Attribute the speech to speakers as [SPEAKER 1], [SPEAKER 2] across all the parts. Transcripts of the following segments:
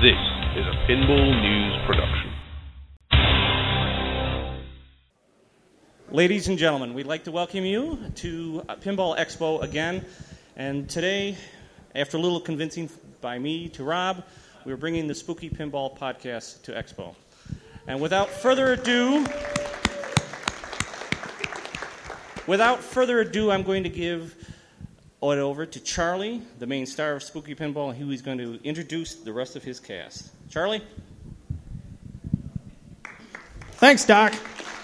[SPEAKER 1] This is a Pinball News production.
[SPEAKER 2] Ladies and gentlemen, we'd like to welcome you to Pinball Expo again. And today, after a little convincing by me to Rob, we're bringing the Spooky Pinball Podcast to Expo. And without further ado, I'm going to give it over to Charlie, the main star of Spooky Pinball, who is going to introduce the rest of his cast. Charlie?
[SPEAKER 3] Thanks, Doc.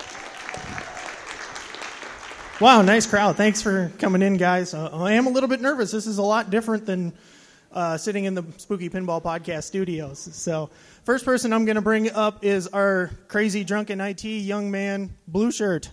[SPEAKER 3] Wow, nice crowd. Thanks for coming in, guys. I am a little bit nervous. This is a lot different than sitting in the Spooky Pinball Podcast studios. So, first person I'm going to bring up is our crazy drunken IT young man, Blue Shirt.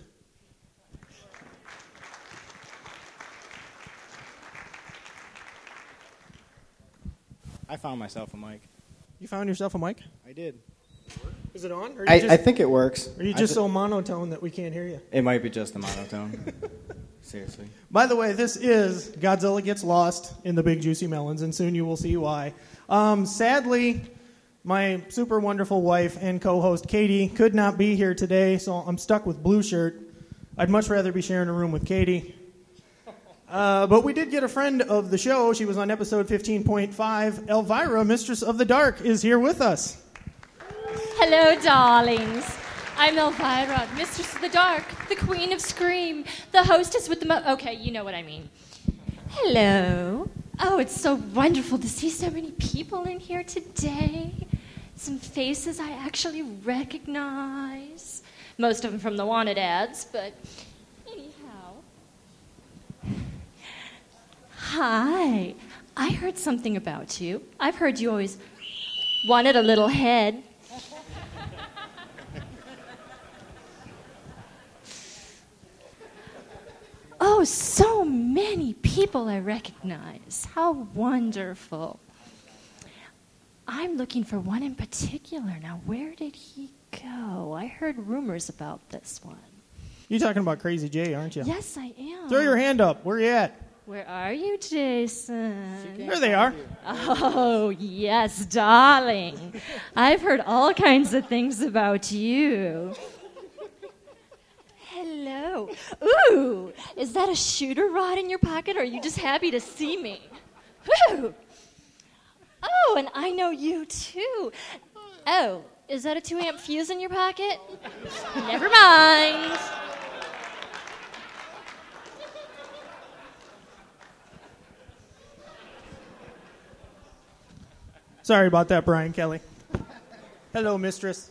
[SPEAKER 4] I found myself a mic.
[SPEAKER 3] You found yourself a mic?
[SPEAKER 4] I did.
[SPEAKER 3] Is it on?
[SPEAKER 4] I think it works.
[SPEAKER 3] Are you just so monotone that we can't hear you?
[SPEAKER 4] It might be just the monotone. Seriously.
[SPEAKER 3] By the way, this is Godzilla Gets Lost in the Big Juicy Melons, and soon you will see why. Sadly, my super wonderful wife and co-host Katie could not be here today, so I'm stuck with Blue Shirt. I'd much rather be sharing a room with Katie. But we did get a friend of the show. She was on episode 15.5. Elvira, Mistress of the Dark, is here with us.
[SPEAKER 5] Hello, darlings. I'm Elvira, Mistress of the Dark, the Queen of Scream, the hostess with the okay, you know what I mean. Hello. Oh, it's so wonderful to see so many people in here today. Some faces I actually recognize. Most of them from the wanted ads, but anyhow. Hi. I heard something about you. I've heard you always wanted a little head. Oh, so many people I recognize. How wonderful. I'm looking for one in particular. Now, where did he go? I heard rumors about this one.
[SPEAKER 3] You're talking about Crazy Jay, aren't you?
[SPEAKER 5] Yes, I am.
[SPEAKER 3] Throw your hand up. Where are you at?
[SPEAKER 5] Where are you, Jason?
[SPEAKER 3] There they are.
[SPEAKER 5] Oh, yes, darling. I've heard all kinds of things about you. Hello. Ooh, is that a shooter rod in your pocket, or are you just happy to see me? Woo! Oh, and I know you, too. Oh, is that a 2-amp fuse in your pocket? Never mind.
[SPEAKER 3] Sorry about that, Brian Kelly. Hello, mistress.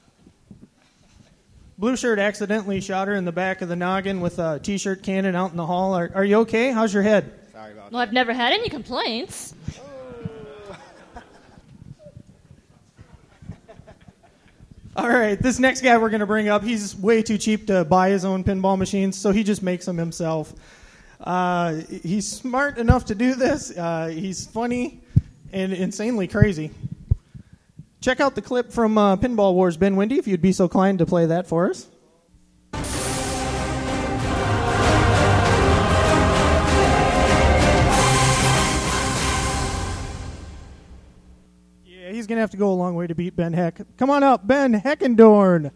[SPEAKER 3] Blue Shirt accidentally shot her in the back of the noggin with a T-shirt cannon out in the hall. Are you okay? How's your head?
[SPEAKER 4] Sorry about
[SPEAKER 5] Well, I've never had any complaints.
[SPEAKER 3] All right, this next guy we're going to bring up, he's way too cheap to buy his own pinball machines, so he just makes them himself. He's smart enough to do this. He's funny and insanely crazy. Check out the clip from Pinball Wars. Ben Windy, if you'd be so kind to play that for us. Yeah, he's going to have to go a long way to beat Ben Heck. Come on up, Ben Heckendorn.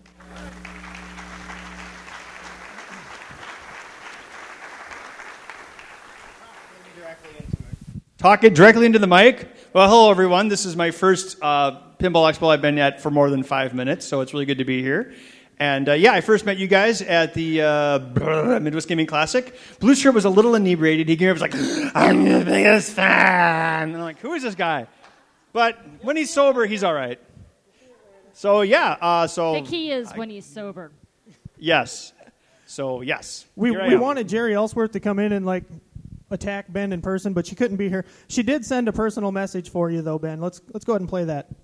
[SPEAKER 6] Talk it directly into the mic. Well, hello, everyone. This is my first Pinball Expo I've been at for more than 5 minutes, so it's really good to be here. And, I first met you guys at the Midwest Gaming Classic. Blue Shirt was a little inebriated. He came up and was like, I'm the biggest fan. And I'm like, who is this guy? But when he's sober, he's all right. So,
[SPEAKER 5] The key is when he's sober.
[SPEAKER 6] Yes. So, yes.
[SPEAKER 3] We wanted Jerry Ellsworth to come in and, attack Ben in person, but she couldn't be here. She did send a personal message for you, though, Ben. Let's go ahead and play that.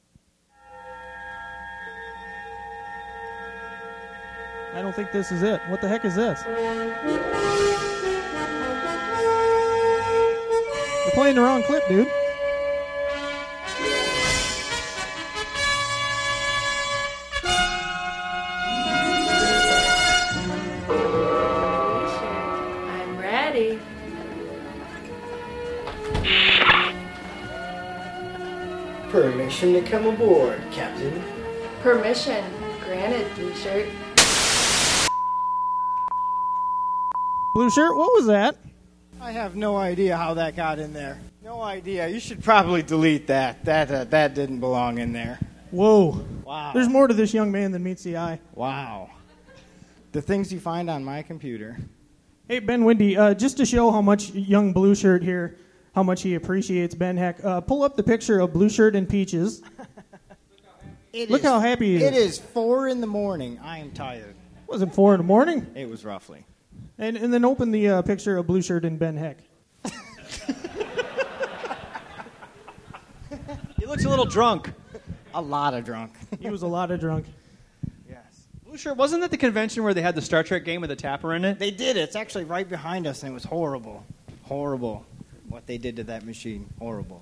[SPEAKER 3] I don't think this is it. What the heck is this? You're playing the wrong clip, dude.
[SPEAKER 7] I'm ready.
[SPEAKER 8] Permission to come aboard, Captain.
[SPEAKER 7] Permission granted, Blue Shirt.
[SPEAKER 3] Blue shirt, what was that?
[SPEAKER 4] I have no idea how that got in there. No idea. You should probably delete that. That didn't belong in there.
[SPEAKER 3] Whoa.
[SPEAKER 4] Wow.
[SPEAKER 3] There's more to this young man than meets the eye.
[SPEAKER 4] Wow. The things you find on my computer.
[SPEAKER 3] Hey, Ben Windy, just to show how much young Blue Shirt here, how much he appreciates Ben Heck, pull up the picture of Blue Shirt and Peaches. Look how happy he is.
[SPEAKER 4] It is 4 in the morning. I am tired.
[SPEAKER 3] Was it 4 in the morning?
[SPEAKER 4] It was roughly.
[SPEAKER 3] And then open the picture of Blue Shirt and Ben Heck.
[SPEAKER 6] He looks a little drunk.
[SPEAKER 4] A lot of drunk.
[SPEAKER 3] He was a lot of drunk.
[SPEAKER 4] Yes.
[SPEAKER 6] Blue Shirt, wasn't that the convention where they had the Star Trek game with a tapper in it?
[SPEAKER 4] They did. It's actually right behind us, and it was horrible. Horrible. What they did to that machine. Horrible.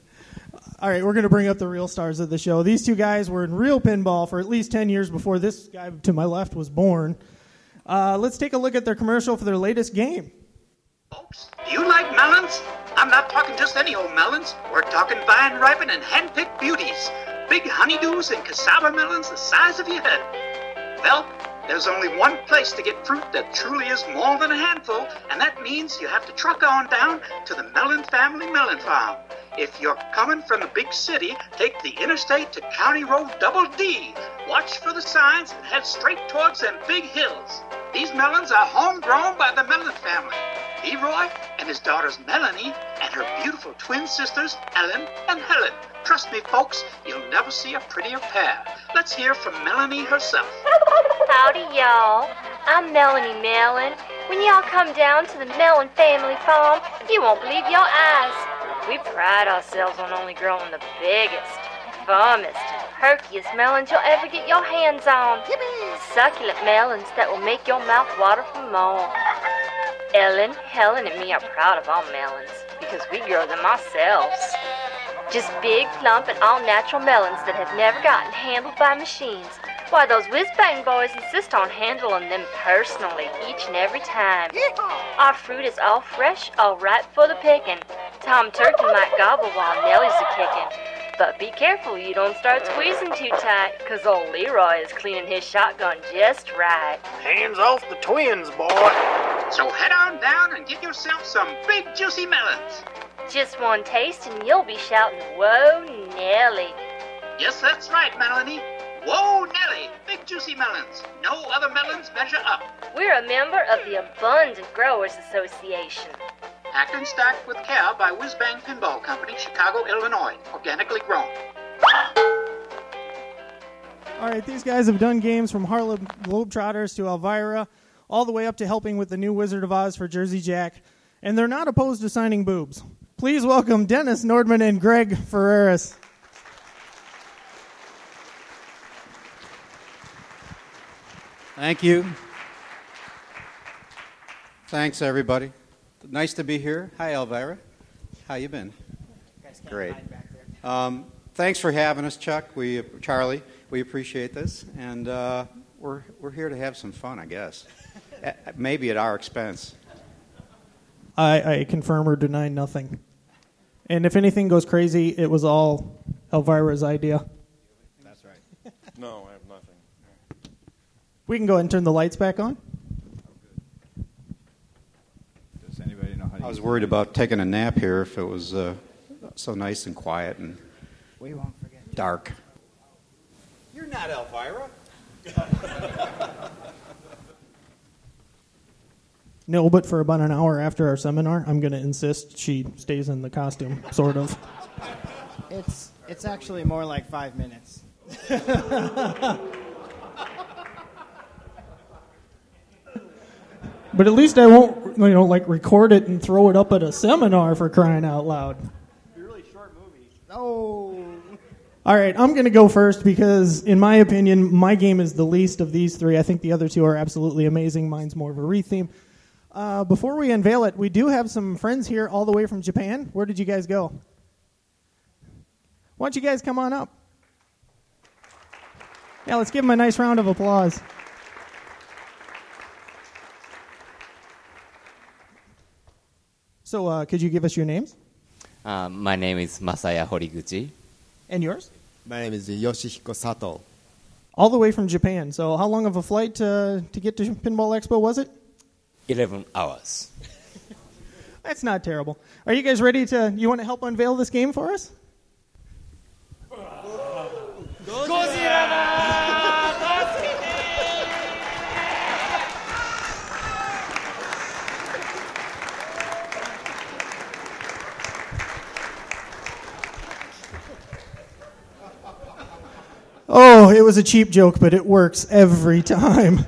[SPEAKER 3] All right, we're going to bring up the real stars of the show. These two guys were in real pinball for at least 10 years before this guy to my left was born. Let's take a look at their commercial for their latest game.
[SPEAKER 9] Folks, do you like melons? I'm not talking just any old melons. We're talking vine ripened and hand-picked beauties. Big honeydews and cassava melons the size of your head. Well, there's only one place to get fruit that truly is more than a handful, and that means you have to truck on down to the Mellon Family Melon Farm. If you're coming from the big city, take the interstate to County Road Double D. Watch for the signs and head straight towards them big hills. These melons are homegrown by the Mellon family. Leroy and his daughters Melanie and her beautiful twin sisters Ellen and Helen. Trust me, folks, you'll never see a prettier pair. Let's hear from Melanie herself.
[SPEAKER 10] Howdy, y'all. I'm Melanie Mellon. When y'all come down to the Mellon family farm, you won't believe your eyes. We pride ourselves on only growing the biggest, fummest, perkiest melons you'll ever get your hands on. Succulent melons that will make your mouth water for more. Ellen, Helen, and me are proud of our melons because we grow them ourselves. Just big, plump, and all-natural melons that have never gotten handled by machines. Why, those whiz-bang boys insist on handling them personally each and every time. Our fruit is all fresh, all ripe for the picking. Tom Turkey might gobble while Nellie's a-kicking. But be careful you don't start squeezing too tight, 'cause old Leroy is cleaning his shotgun just right.
[SPEAKER 9] Hands off the twins, boy. So head on down and get yourself some big, juicy melons.
[SPEAKER 10] Just one taste and you'll be shouting, "Whoa, Nellie."
[SPEAKER 9] Yes, that's right, Melanie. Whoa, Nellie, big juicy melons. No other melons measure up.
[SPEAKER 10] We're a member of the Abundant Growers Association.
[SPEAKER 9] Packed and stacked with care by Whiz Bang Pinball Company, Chicago, Illinois. Organically grown.
[SPEAKER 3] All right, these guys have done games from Harlem Globetrotters to Elvira, all the way up to helping with the new Wizard of Oz for Jersey Jack, and they're not opposed to signing boobs. Please welcome Dennis Nordman and Greg Ferreras.
[SPEAKER 11] Thank you. Thanks, everybody. Nice to be here. Hi, Elvira. How you been? Great. Thanks for having us, Chuck. Charlie. We appreciate this, and we're here to have some fun, I guess. Maybe at our expense.
[SPEAKER 3] I confirm or deny nothing. And if anything goes crazy, it was all Elvira's idea.
[SPEAKER 11] That's right.
[SPEAKER 1] No, I have nothing.
[SPEAKER 3] We can go ahead and turn the lights back on.
[SPEAKER 11] Does anybody know how I was worried about taking a nap here if it was so nice and quiet and
[SPEAKER 4] We won't forget.
[SPEAKER 11] dark.
[SPEAKER 12] You're not Elvira.
[SPEAKER 3] No, but for about an hour after our seminar, I'm going to insist she stays in the costume, sort of.
[SPEAKER 4] It's actually more like 5 minutes.
[SPEAKER 3] But at least I won't, record it and throw it up at a seminar for crying out loud.
[SPEAKER 4] Really short movie. Oh.
[SPEAKER 3] All right, I'm going to go first because, in my opinion, my game is the least of these three. I think the other two are absolutely amazing. Mine's more of a re-theme. Before we unveil it, we do have some friends here all the way from Japan. Where did you guys go? Why don't you guys come on up? Yeah, let's give them a nice round of applause. So, could you give us your names?
[SPEAKER 13] My name is Masaya Horiguchi,
[SPEAKER 3] And yours?
[SPEAKER 13] My name is Yoshihiko Sato.
[SPEAKER 3] All the way from Japan. So how long of a flight to get to Pinball Expo was it?
[SPEAKER 14] 11 hours.
[SPEAKER 3] That's not terrible. Are you guys ready to... You want to help unveil this game for us? Oh, it was a cheap joke, but it works every time.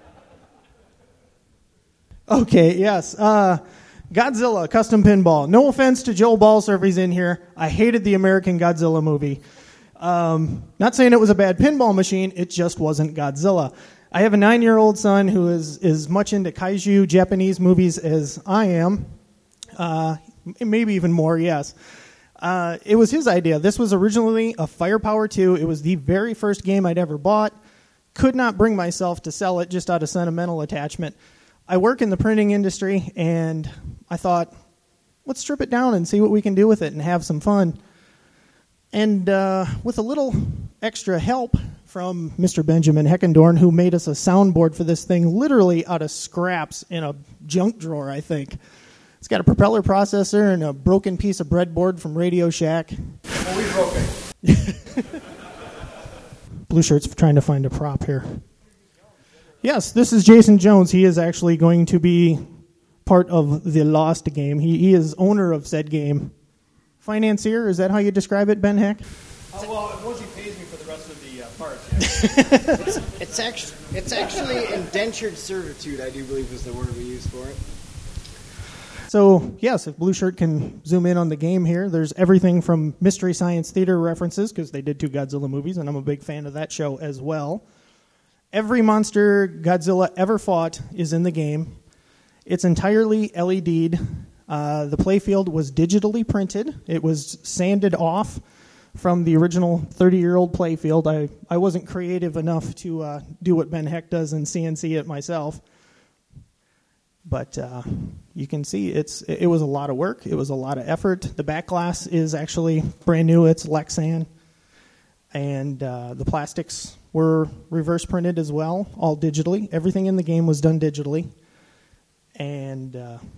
[SPEAKER 3] Okay, yes. Godzilla Custom Pinball. No offense to Joel Balser if he's in here. I hated the American Godzilla movie. Not saying it was a bad pinball machine, it just wasn't Godzilla. I have a 9-year-old son who is as much into kaiju Japanese movies as I am. Maybe even more, yes. It was his idea. This was originally a Firepower 2. It was the very first game I'd ever bought. Could not bring myself to sell it just out of sentimental attachment. I work in the printing industry, and I thought, let's strip it down and see what we can do with it and have some fun. And with a little extra help from Mr. Benjamin Heckendorn, who made us a soundboard for this thing literally out of scraps in a junk drawer, I think. It's got a propeller processor and a broken piece of breadboard from Radio Shack.
[SPEAKER 12] Well, we broke it.
[SPEAKER 3] Blue Shirt's trying to find a prop here. Yes, this is Jason Jones. He is actually going to be part of the Lost game. He is owner of said game. Financier, is that how you describe it, Ben Heck?
[SPEAKER 6] Well, once he pays me for the rest of the parts, yeah.
[SPEAKER 4] It's actually indentured servitude, I do believe was the word we used for it.
[SPEAKER 3] So, yes, if Blue Shirt can zoom in on the game here, there's everything from Mystery Science Theater references, because they did 2 Godzilla movies, and I'm a big fan of that show as well. Every monster Godzilla ever fought is in the game. It's entirely LED'd. The playfield was digitally printed. It was sanded off from the original 30-year-old playfield. I wasn't creative enough to do what Ben Heck does and CNC it myself. But you can see it was a lot of work. It was a lot of effort. The back glass is actually brand new. It's Lexan. And the plastics were reverse printed as well, all digitally. Everything in the game was done digitally. And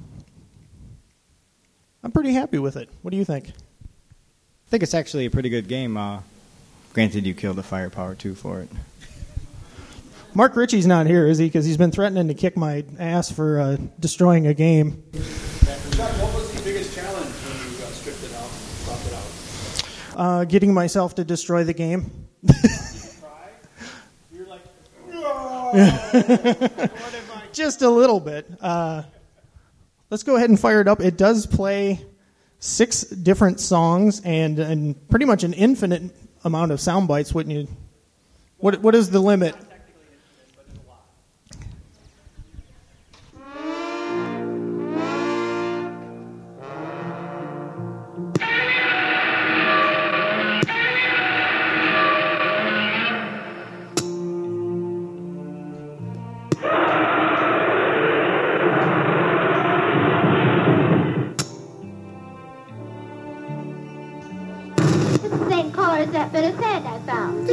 [SPEAKER 3] I'm pretty happy with it. What do you think?
[SPEAKER 15] I think it's actually a pretty good game. Granted, you killed the Firepower 2 for it.
[SPEAKER 3] Mark Ritchie's not here, is he? Because he's been threatening to kick my ass for destroying a game.
[SPEAKER 12] Chuck, what was the biggest challenge when you stripped it out, swapped it out?
[SPEAKER 3] Getting myself to destroy the game.
[SPEAKER 12] You're like,
[SPEAKER 3] just a little bit. Let's go ahead and fire it up. It does play 6 different songs and pretty much an infinite amount of sound bites. Wouldn't you? What is the limit?
[SPEAKER 16] That bit of sand I found.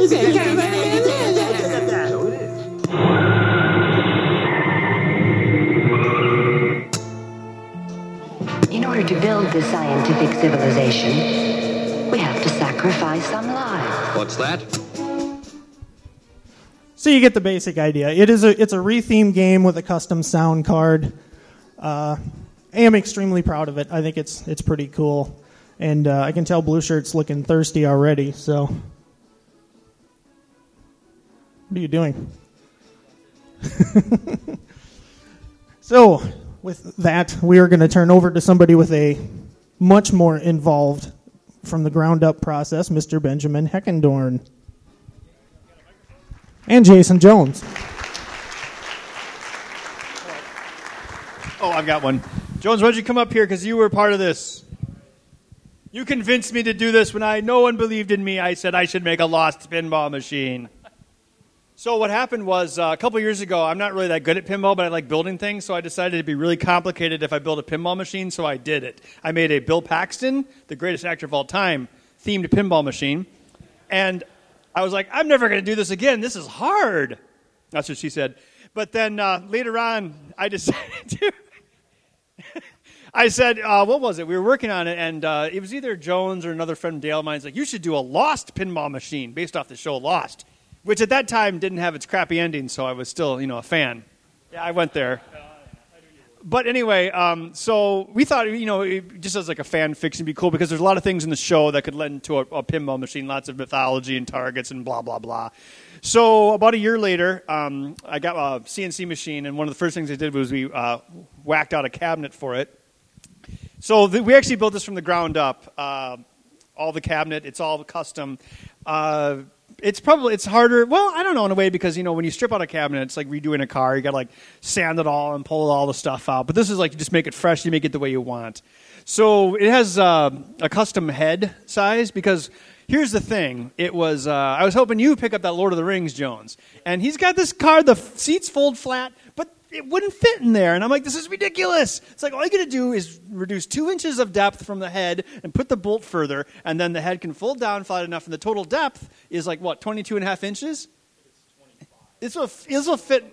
[SPEAKER 17] In order to build this scientific civilization, we have to sacrifice some lives.
[SPEAKER 1] What's that?
[SPEAKER 3] So you get the basic idea. It's a rethemed game with a custom sound card. I am extremely proud of it. I think it's pretty cool. And I can tell Blue Shirt's looking thirsty already, so. What are you doing? So, with that, we are going to turn over to somebody with a much more involved, from the ground up process, Mr. Benjamin Heckendorn. And Jason Jones.
[SPEAKER 6] Oh, I've got one. Jones, why don't you come up here, because you were part of this. You convinced me to do this when no one believed in me. I said I should make a Lost pinball machine. So what happened was a couple years ago, I'm not really that good at pinball, but I like building things, so I decided it'd be really complicated if I built a pinball machine, so I did it. I made a Bill Paxton, the greatest actor of all time, themed pinball machine. And I was like, I'm never going to do this again. This is hard. That's what she said. But then later on, I decided to. I said, what was it? We were working on it, and it was either Jones or another friend, Dale of mine. He's like, you should do a Lost pinball machine based off the show Lost, which at that time didn't have its crappy ending, so I was still, a fan. Yeah, I went there. But anyway, so we thought, just as like a fan fiction, it'd be cool because there's a lot of things in the show that could lend to a pinball machine, lots of mythology and targets and blah, blah, blah. So about a year later, I got a CNC machine, and one of the first things I did was we whacked out a cabinet for it. So we actually built this from the ground up. All the cabinet, it's all custom. It's harder. Well, I don't know in a way because when you strip out a cabinet, it's like redoing a car. You got to like sand it all and pull all the stuff out. But this is like you just make it fresh. You make it the way you want. So it has a custom head size because here's the thing. It was I was hoping you pick up that Lord of the Rings, Jones, and he's got this car. The seats fold flat, but it wouldn't fit in there. And I'm like, this is ridiculous. It's like all you got to do is reduce 2 inches of depth from the head and put the bolt further, and then the head can fold down flat enough, and the total depth is like, 22 and a half inches? This will fit.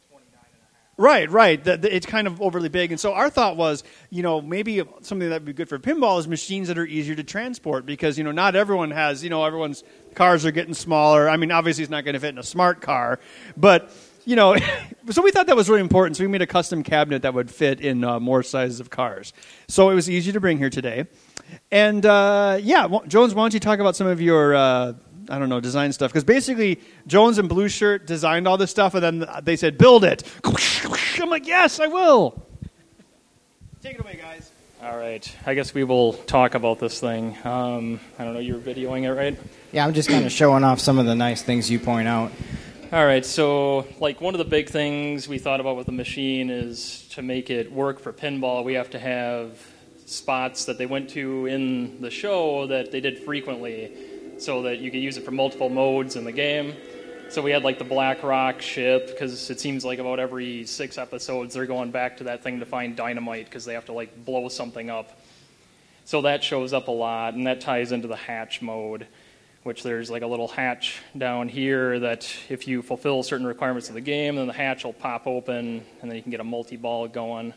[SPEAKER 6] Right. It's kind of overly big. And so our thought was, maybe something that would be good for pinball is machines that are easier to transport because, not everyone has, everyone's cars are getting smaller. I mean, obviously it's not going to fit in a smart car, but... so we thought that was really important. So we made a custom cabinet that would fit in more sizes of cars. So it was easy to bring here today. And, Jones, why don't you talk about some of your, design stuff? Because basically, Jones and Blue Shirt designed all this stuff, and then they said, build it. I'm like, yes, I will. Take it away, guys.
[SPEAKER 2] All right. I guess we will talk about this thing. I don't know, you're videoing it, right?
[SPEAKER 15] Yeah, I'm just kind of showing off some of the nice things you point out.
[SPEAKER 2] All right, so one of the big things we thought about with the machine is to make it work for pinball, we have to have spots that they went to in the show that they did frequently so that you could use it for multiple modes in the game. So we had the Black Rock ship because it seems like about every 6 episodes they're going back to that thing to find dynamite because they have to blow something up. So that shows up a lot, and that ties into the hatch mode, which there's a little hatch down here that if you fulfill certain requirements of the game, then the hatch will pop open, and then you can get a multi-ball going.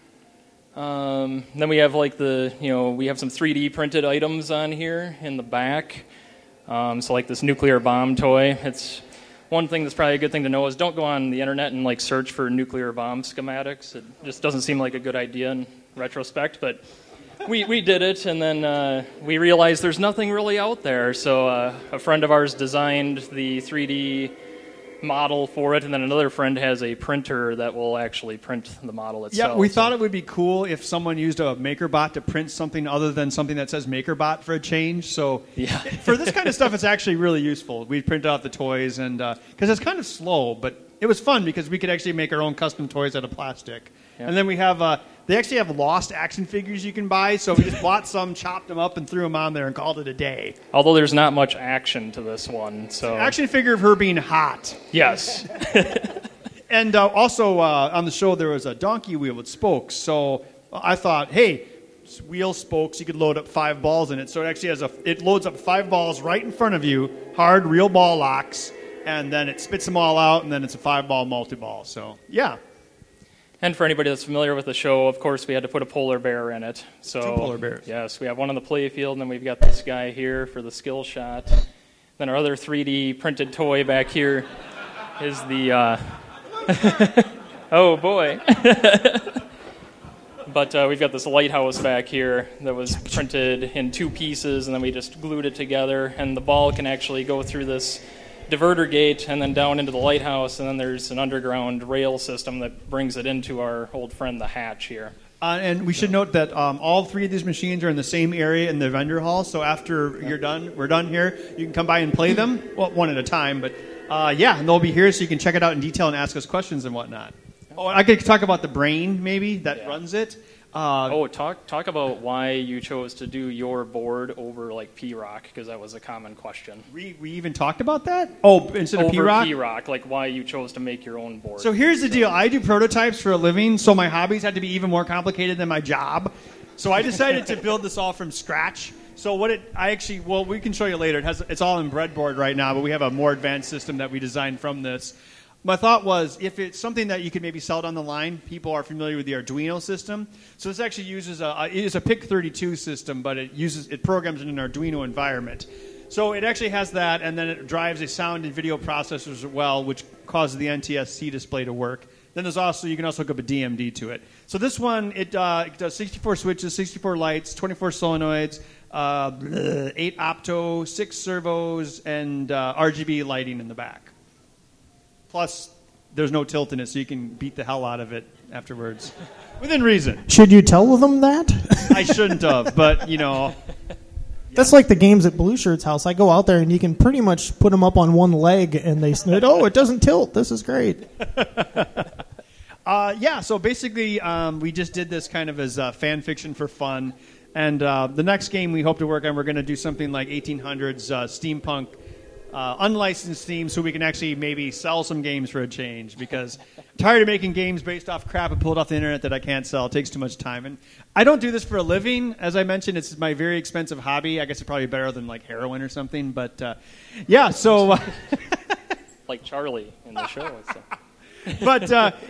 [SPEAKER 2] Then we have we have some 3D printed items on here in the back. So this nuclear bomb toy. It's one thing that's probably a good thing to know is don't go on the internet and search for nuclear bomb schematics. It just doesn't seem like a good idea in retrospect, but we did it, and then we realized there's nothing really out there. So a friend of ours designed the 3D model for it, and then another friend has a printer that will actually print the model itself.
[SPEAKER 6] Yeah, we thought it would be cool if someone used a MakerBot to print something other than something that says MakerBot for a change. So
[SPEAKER 2] yeah.
[SPEAKER 6] For this kind of stuff, it's actually really useful. We print out the toys, and because it's kind of slow, but it was fun because we could actually make our own custom toys out of plastic. Yeah. And then we have, they actually have Lost action figures you can buy, so we just bought some, chopped them up, and threw them on there and called it a day.
[SPEAKER 2] Although there's not much action to this one. So
[SPEAKER 6] action figure of her being hot.
[SPEAKER 2] Yes.
[SPEAKER 6] And also on the show there was a donkey wheel with spokes, so I thought, hey, wheel spokes, you could load up 5 balls in it. So it actually has it loads up 5 balls right in front of you, hard, real ball locks, and then it spits them all out, and then it's a 5-ball multi-ball. So, yeah.
[SPEAKER 2] And for anybody that's familiar with the show, of course, we had to put a polar bear in it. So
[SPEAKER 6] 2 polar bears.
[SPEAKER 2] Yes, we have one on the play field, and then we've got this guy here for the skill shot. Then our other 3D printed toy back here is the... oh, boy. But we've got this lighthouse back here that was printed in 2 pieces, and then we just glued it together. And the ball can actually go through this diverter gate and then down into the lighthouse, and then there's an underground rail system that brings it into our old friend the hatch here.
[SPEAKER 6] And we should note that all 3 of these machines are in the same area in the vendor hall, so after we're done here, you can come by and play them, well, one at a time, but and they'll be here so you can check it out in detail and ask us questions and whatnot. Oh, I could talk about the brain, maybe, that runs it.
[SPEAKER 2] Talk about why you chose to do your board over P-Rock, because that was a common question.
[SPEAKER 6] We even talked about that? Oh, instead of P-Rock?
[SPEAKER 2] Over P-Rock, why you chose to make your own board.
[SPEAKER 6] So here's the deal. I do prototypes for a living, so my hobbies had to be even more complicated than my job. So I decided to build this all from scratch. So we can show you later. It's all in breadboard right now, but we have a more advanced system that we designed from this. My thought was, if it's something that you could maybe sell down the line, people are familiar with the Arduino system. So this actually uses it is a PIC32 system, but it programs in an Arduino environment. So it actually has that, and then it drives a sound and video processors as well, which causes the NTSC display to work. Then you can also hook up a DMD to it. So this one, it does 64 switches, 64 lights, 24 solenoids, 8 opto, 6 servos, and RGB lighting in the back. Plus, there's no tilt in it, so you can beat the hell out of it afterwards, within reason.
[SPEAKER 3] Should you tell them that?
[SPEAKER 6] I shouldn't have, but,
[SPEAKER 3] That's like the games at Blue Shirt's house. I go out there, and you can pretty much put them up on one leg, and they said, oh, it doesn't tilt. This is great.
[SPEAKER 6] So basically, we just did this kind of as fan fiction for fun. And the next game we hope to work on, we're going to do something like 1800s steampunk, unlicensed theme, so we can actually maybe sell some games for a change, because I'm tired of making games based off crap I pulled off the internet that I can't sell. It takes too much time. And I don't do this for a living. As I mentioned, it's my very expensive hobby. I guess it's probably better than like heroin or something. But so...
[SPEAKER 18] like Charlie in the show.
[SPEAKER 6] But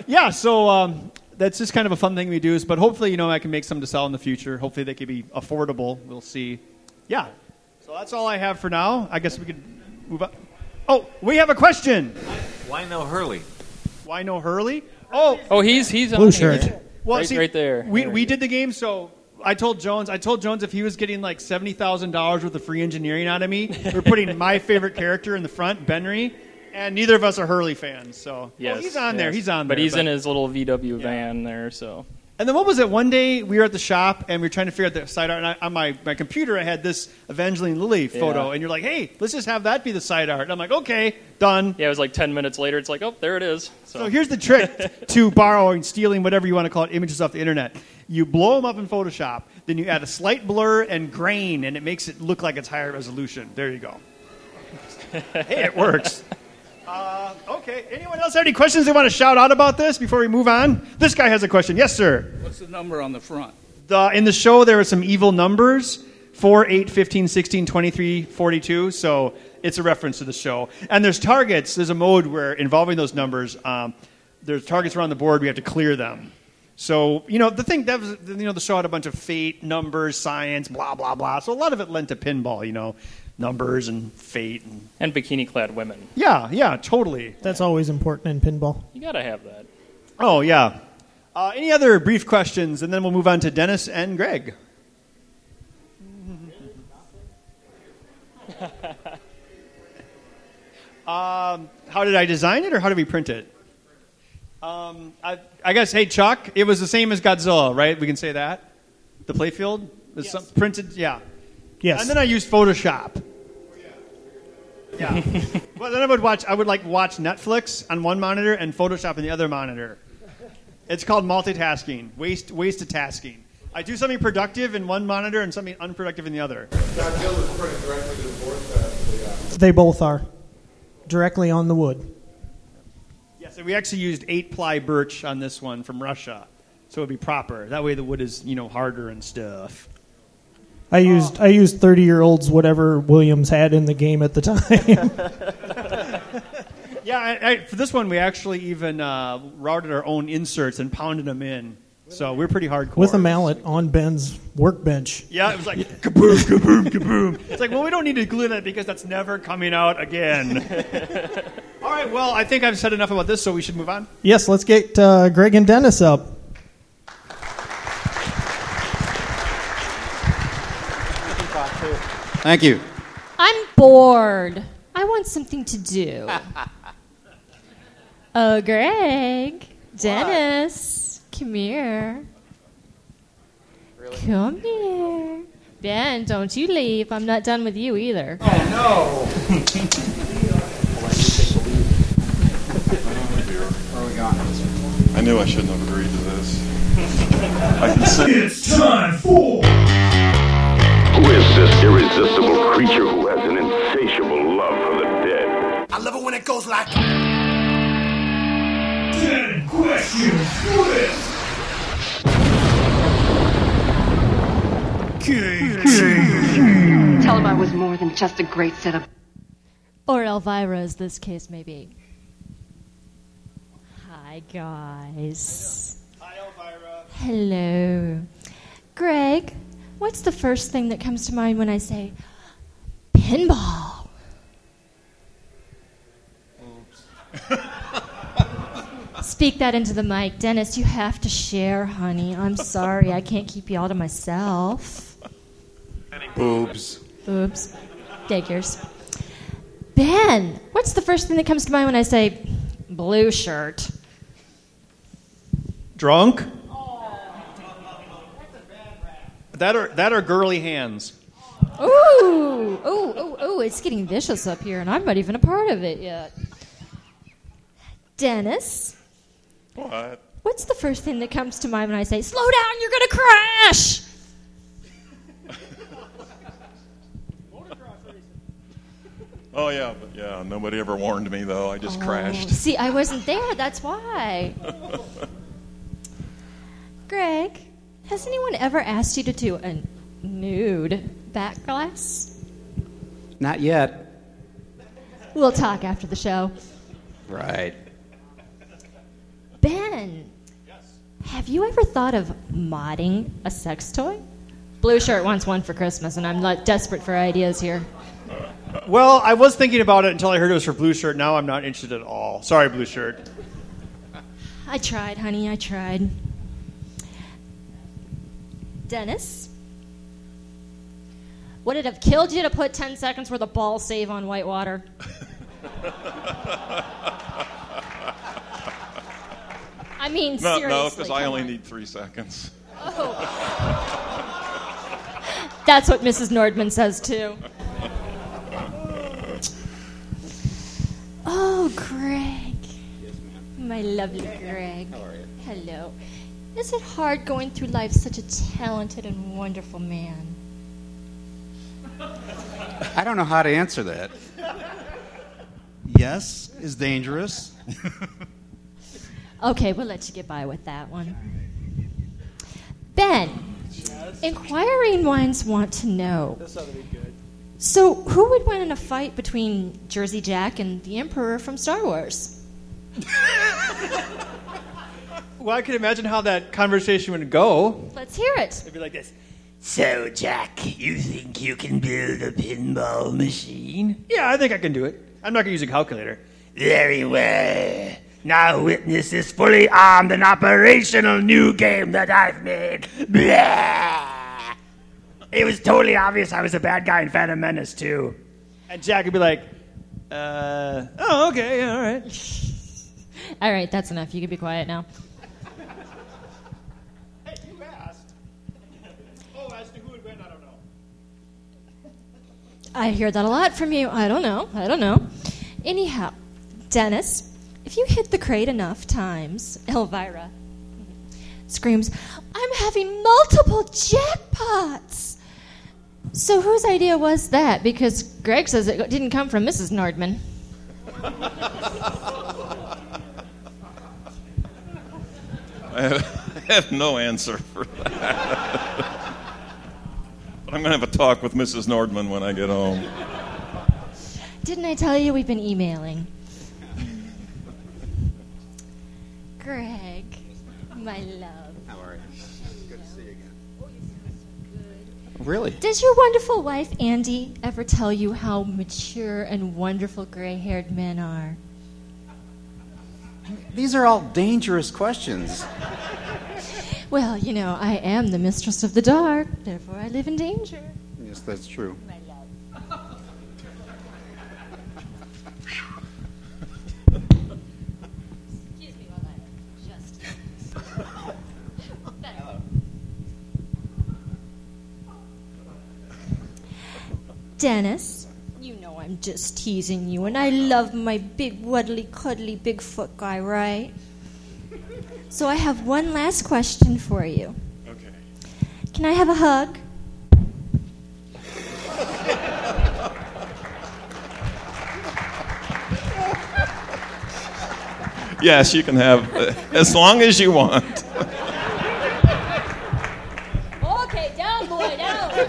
[SPEAKER 6] that's just kind of a fun thing we do. But hopefully, I can make some to sell in the future. Hopefully they can be affordable. We'll see. Yeah. So that's all I have for now. I guess we could move on. Oh, we have a question.
[SPEAKER 19] Why no Hurley?
[SPEAKER 6] Why no Hurley?
[SPEAKER 18] Oh, he's
[SPEAKER 3] Blue
[SPEAKER 18] on
[SPEAKER 3] Shirt.
[SPEAKER 18] Here.
[SPEAKER 6] Well,
[SPEAKER 18] right there.
[SPEAKER 6] We did the game, so I told Jones if he was getting like $70,000 worth of free engineering out of me, we're putting my favorite character in the front, Benry. And neither of us are Hurley fans, so he's on there. He's on there.
[SPEAKER 18] But he's in his little VW van there, so.
[SPEAKER 6] And then what was it? One day we were at the shop and we were trying to figure out the side art. And on my computer, I had this Evangeline Lilly photo. And you're like, hey, let's just have that be the side art. And I'm like, okay, done.
[SPEAKER 18] Yeah, it was like 10 minutes later. It's like, oh, there it is.
[SPEAKER 6] So here's the trick to borrowing, stealing, whatever you want to call it, images off the internet. You blow them up in Photoshop. Then you add a slight blur and grain, and it makes it look like it's higher resolution. There you go. Hey, it works. Okay. Anyone else have any questions they want to shout out about this before we move on? This guy has a question. Yes, sir.
[SPEAKER 12] What's the number on the front?
[SPEAKER 6] In the show, there are some evil numbers, 4, 8, 15, 16, 23, 42. So it's a reference to the show. And there's targets. There's a mode where involving those numbers, there's targets around the board. We have to clear them. So, the thing that was, the show had a bunch of fate, numbers, science, blah, blah, blah. So a lot of it lent to pinball, numbers and fate.
[SPEAKER 18] And bikini-clad women.
[SPEAKER 6] Yeah, totally.
[SPEAKER 3] That's always important in pinball.
[SPEAKER 18] You got to have that.
[SPEAKER 6] Oh, yeah. Any other brief questions? And then we'll move on to Dennis and Greg. How did I design it, or how did we print it? I guess, hey, Chuck, it was the same as Godzilla, right? We can say that? The playfield?
[SPEAKER 3] Yes.
[SPEAKER 6] Printed, yeah.
[SPEAKER 3] Yes.
[SPEAKER 6] And then I used Photoshop. Yeah. Well, then I would watch Netflix on one monitor and Photoshop on the other monitor. It's called multitasking, wasted tasking. I do something productive in one monitor and something unproductive in the other.
[SPEAKER 12] Godzilla's printed directly to the board.
[SPEAKER 3] They both are. Directly on the wood.
[SPEAKER 6] Yes, and we actually used 8-ply birch on this one from Russia, so it would be proper. That way the wood is, harder and stuff.
[SPEAKER 3] I used 30-year-olds whatever Williams had in the game at the time.
[SPEAKER 6] Yeah, for this one we actually even routed our own inserts and pounded them in. So we're pretty hardcore.
[SPEAKER 3] With a mallet on Ben's workbench.
[SPEAKER 6] Yeah, it was like kaboom, kaboom, kaboom. It's like, well, we don't need to glue that because that's never coming out again. All right, well, I think I've said enough about this, so we should move on.
[SPEAKER 3] Yes, let's get Greg and Dennis up.
[SPEAKER 11] Thank you.
[SPEAKER 5] I'm bored. I want something to do. Oh, Greg, Dennis, come here.
[SPEAKER 18] Really?
[SPEAKER 5] Come here. Ben, don't you leave. I'm not done with you either.
[SPEAKER 12] Oh, no.
[SPEAKER 20] I knew I shouldn't have agreed to this. I can say
[SPEAKER 21] it's time for...
[SPEAKER 22] Who is this irresistible creature who has an insatiable love for the dead?
[SPEAKER 21] I love it when it goes like... 10 questions with...
[SPEAKER 17] Tell him I was more than just a great set of...
[SPEAKER 5] Or Elvira, as this case may be. Hi, guys.
[SPEAKER 6] Hi, Elvira.
[SPEAKER 5] Hello. Greg, what's the first thing that comes to mind when I say pinball? Speak that into the mic. Dennis, you have to share, honey. I'm sorry. I can't keep you all to myself.
[SPEAKER 20] Boobs.
[SPEAKER 5] Boobs. Figures. Ben, what's the first thing that comes to mind when I say blue shirt?
[SPEAKER 6] Drunk? That are girly hands.
[SPEAKER 5] Ooh, it's getting vicious up here, and I'm not even a part of it yet. Dennis?
[SPEAKER 20] What?
[SPEAKER 5] What's the first thing that comes to mind when I say, slow down, you're going to crash?
[SPEAKER 20] Oh, yeah, but yeah, nobody ever warned me, though. I just crashed.
[SPEAKER 5] See, I wasn't there, that's why. Greg, has anyone ever asked you to do a nude back glass?
[SPEAKER 11] Not yet.
[SPEAKER 5] We'll talk after the show.
[SPEAKER 11] Right.
[SPEAKER 5] Ben, have you ever thought of modding a sex toy? Blue Shirt wants one for Christmas, and I'm desperate for ideas here.
[SPEAKER 6] Well, I was thinking about it until I heard it was for Blue Shirt. Now I'm not interested at all. Sorry, Blue Shirt.
[SPEAKER 5] I tried, honey, I tried. Dennis? Would it have killed you to put 10 seconds worth of ball save on whitewater? I mean, seriously.
[SPEAKER 20] No, because I only need 3 seconds.
[SPEAKER 5] Oh. That's what Mrs. Nordman says, too. Oh, Greg.
[SPEAKER 11] Yes, ma'am.
[SPEAKER 5] My lovely Greg.
[SPEAKER 11] How are you?
[SPEAKER 5] Hello. Is it hard going through life such a talented and wonderful man?
[SPEAKER 11] I don't know how to answer that.
[SPEAKER 8] Yes is dangerous.
[SPEAKER 5] Okay, we'll let you get by with that one. Ben, inquiring minds want to know.
[SPEAKER 12] This ought to be good.
[SPEAKER 5] So, who would win in a fight between Jersey Jack and the Emperor from Star Wars?
[SPEAKER 6] Well, I can imagine how that conversation would go.
[SPEAKER 5] Let's hear it.
[SPEAKER 6] It'd be like this.
[SPEAKER 19] So, Jack, you think you can build a pinball machine?
[SPEAKER 6] Yeah, I think I can do it. I'm not going to use a calculator.
[SPEAKER 19] Very well. Now witness this fully armed and operational new game that I've made. Blah! It was totally obvious I was a bad guy in Phantom Menace, too.
[SPEAKER 6] And Jack would be like, oh, okay, all right.
[SPEAKER 5] All right, that's enough. You can be quiet now.
[SPEAKER 6] Hey, you asked. Oh, as to who would win, I don't know.
[SPEAKER 5] I hear that a lot from you. I don't know. Anyhow, Dennis, if you hit the crate enough times, Elvira screams, I'm having multiple jackpots. So whose idea was that? Because Greg says it didn't come from Mrs. Nordman.
[SPEAKER 20] I have no answer for that. But I'm going to have a talk with Mrs. Nordman when I get home.
[SPEAKER 5] Didn't I tell you we've been emailing? Greg, my love.
[SPEAKER 11] How are you? Good to see you again. Really?
[SPEAKER 5] Does your wonderful wife, Andy, ever tell you how mature and wonderful gray-haired men are?
[SPEAKER 11] These are all dangerous questions.
[SPEAKER 5] Well, you know, I am the mistress of the dark, therefore I live in danger.
[SPEAKER 11] Yes, that's true.
[SPEAKER 5] My love. Excuse me while I adjust. Dennis, you know I'm just teasing you, and I love my big, wuddly, cuddly Bigfoot guy, right? So I have one last question for you.
[SPEAKER 20] Okay.
[SPEAKER 5] Can I have a hug?
[SPEAKER 20] Yes, you can have as long as you want.
[SPEAKER 5] Okay, down, boy, down.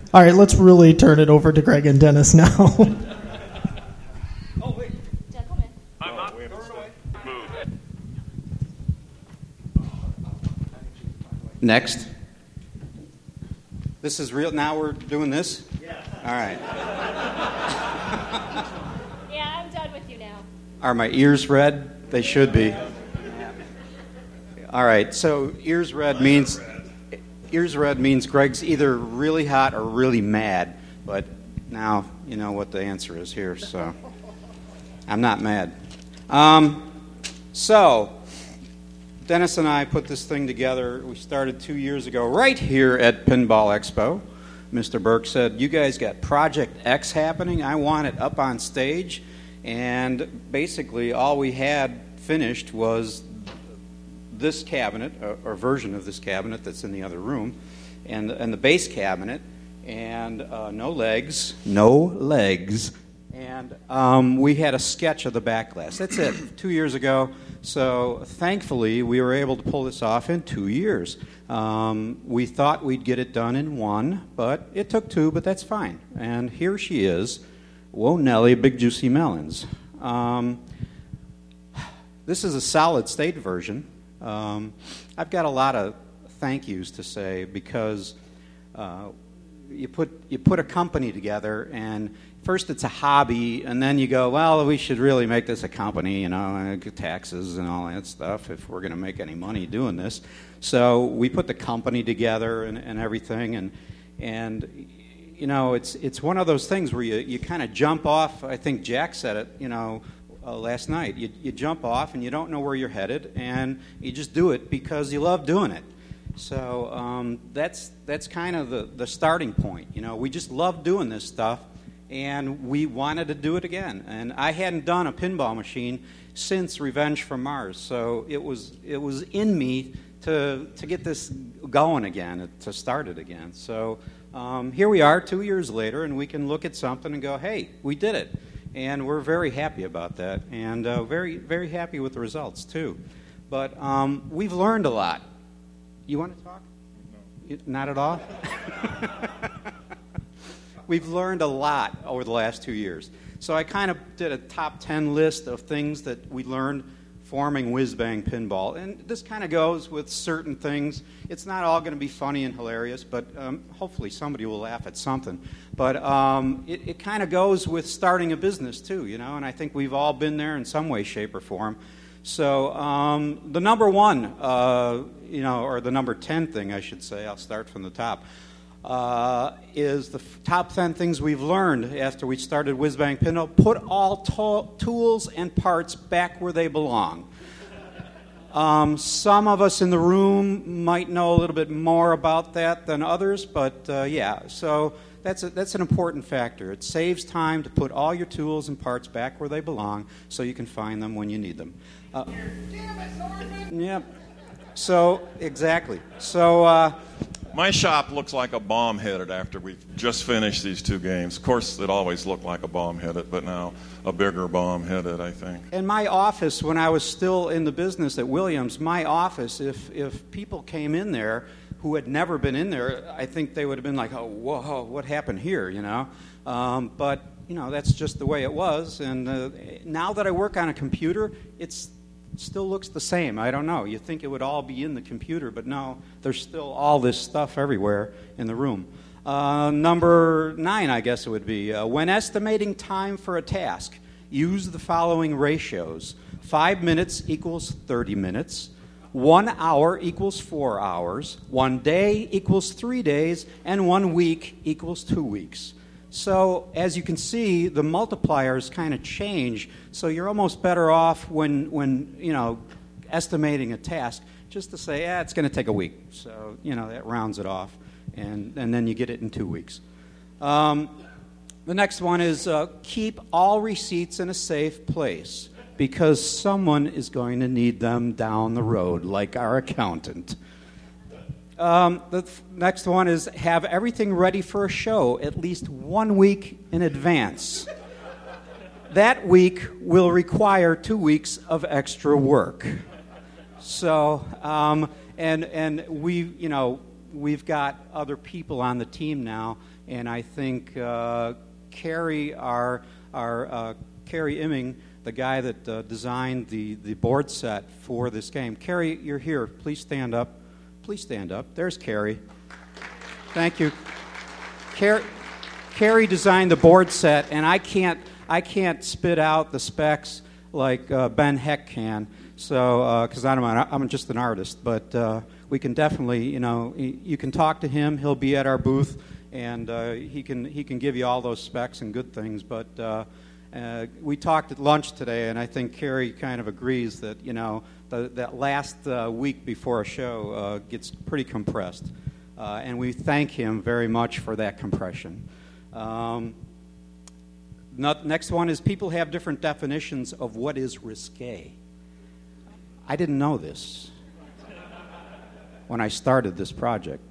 [SPEAKER 3] All right, let's really turn it over to Greg and Dennis now.
[SPEAKER 11] Next. This is real. Now we're doing this?
[SPEAKER 5] Yeah.
[SPEAKER 11] All right.
[SPEAKER 5] Yeah, I'm done with you now.
[SPEAKER 11] Are my ears red? They should be. All right. So ears red means Greg's either really hot or really mad. But now you know what the answer is here. So I'm not mad. So Dennis and I put this thing together. We started 2 years ago right here at Pinball Expo. Mr. Burke said, you guys got Project X happening. I want it up on stage. And basically all we had finished was this cabinet, or version of this cabinet that's in the other room, and the base cabinet, and no legs. And we had a sketch of the back glass. That's it, 2 years ago. So thankfully, we were able to pull this off in 2 years. We thought we'd get it done in 1, but it took 2, but that's fine. And here she is. Whoa, Nelly, Big Juicy Melons. This is a solid state version. I've got a lot of thank yous to say because you put a company together, and first it's a hobby, and then you go, well, we should really make this a company, taxes and all that stuff if we're going to make any money doing this. So we put the company together and everything, and it's one of those things where you kind of jump off. I think Jack said it, last night. You jump off and you don't know where you're headed, and you just do it because you love doing it. So that's kind of the starting point. We just love doing this stuff, and we wanted to do it again. And I hadn't done a pinball machine since Revenge from Mars, so it was in me to get this going again, to start it again. So here we are 2 years later, and we can look at something and go, hey, we did it. And we're very happy about that, and very, very happy with the results, too. But we've learned a lot. You want to talk? No. Not at all? We've learned a lot over the last 2 years. So I kind of did a top 10 list of things that we learned forming Whiz Bang Pinball. And this kind of goes with certain things. It's not all going to be funny and hilarious, but hopefully somebody will laugh at something. But it kind of goes with starting a business, too, and I think we've all been there in some way, shape, or form. So the number one, or the number 10 thing, I should say, I'll start from the top, is the top 10 things we've learned after we started Whiz Bang Pinball. Put all tools and parts back where they belong. Some of us in the room might know a little bit more about that than others, but yeah, so that's an important factor. It saves time to put all your tools and parts back where they belong so you can find them when you need them. Yeah. So, exactly. So,
[SPEAKER 20] my shop looks like a bomb hit it after we've just finished these 2 games. Of course, it always looked like a bomb hit it, but now a bigger bomb hit it, I think.
[SPEAKER 11] And my office, when I was still in the business at Williams, my office, if people came in there who had never been in there, I think they would have been like, oh, whoa, what happened here, But, that's just the way it was. And now that I work on a computer, it's still looks the same. I don't know. You think it would all be in the computer, but no, there's still all this stuff everywhere in the room. Number 9, I guess it would be. When estimating time for a task, use the following ratios. 5 minutes equals 30 minutes. 1 hour equals 4 hours. 1 day equals 3 days. And 1 week equals 2 weeks. So, as you can see, the multipliers kind of change. So you're almost better off when estimating a task, just to say, it's going to take a week. So, that rounds it off. And then you get it in 2 weeks. The next one is keep all receipts in a safe place because someone is going to need them down the road, like our accountant. The next one is have everything ready for a show at least 1 week in advance. That week will require 2 weeks of extra work. So, and we've got other people on the team now, And I think Carrie, Carrie Imming, the guy that designed the board set for this game. Carrie, you're here. Please stand up. Please stand up. There's Carrie. Thank you. Carrie designed the board set, and I can't spit out the specs like Ben Heck can. So, because I'm just an artist, but we can definitely, you can talk to him. He'll be at our booth, and he can give you all those specs and good things. But we talked at lunch today, and I think Carrie kind of agrees that that last week before a show gets pretty compressed, and we thank him very much for that compression. Next one is people have different definitions of what is risque. I didn't know this when I started this project.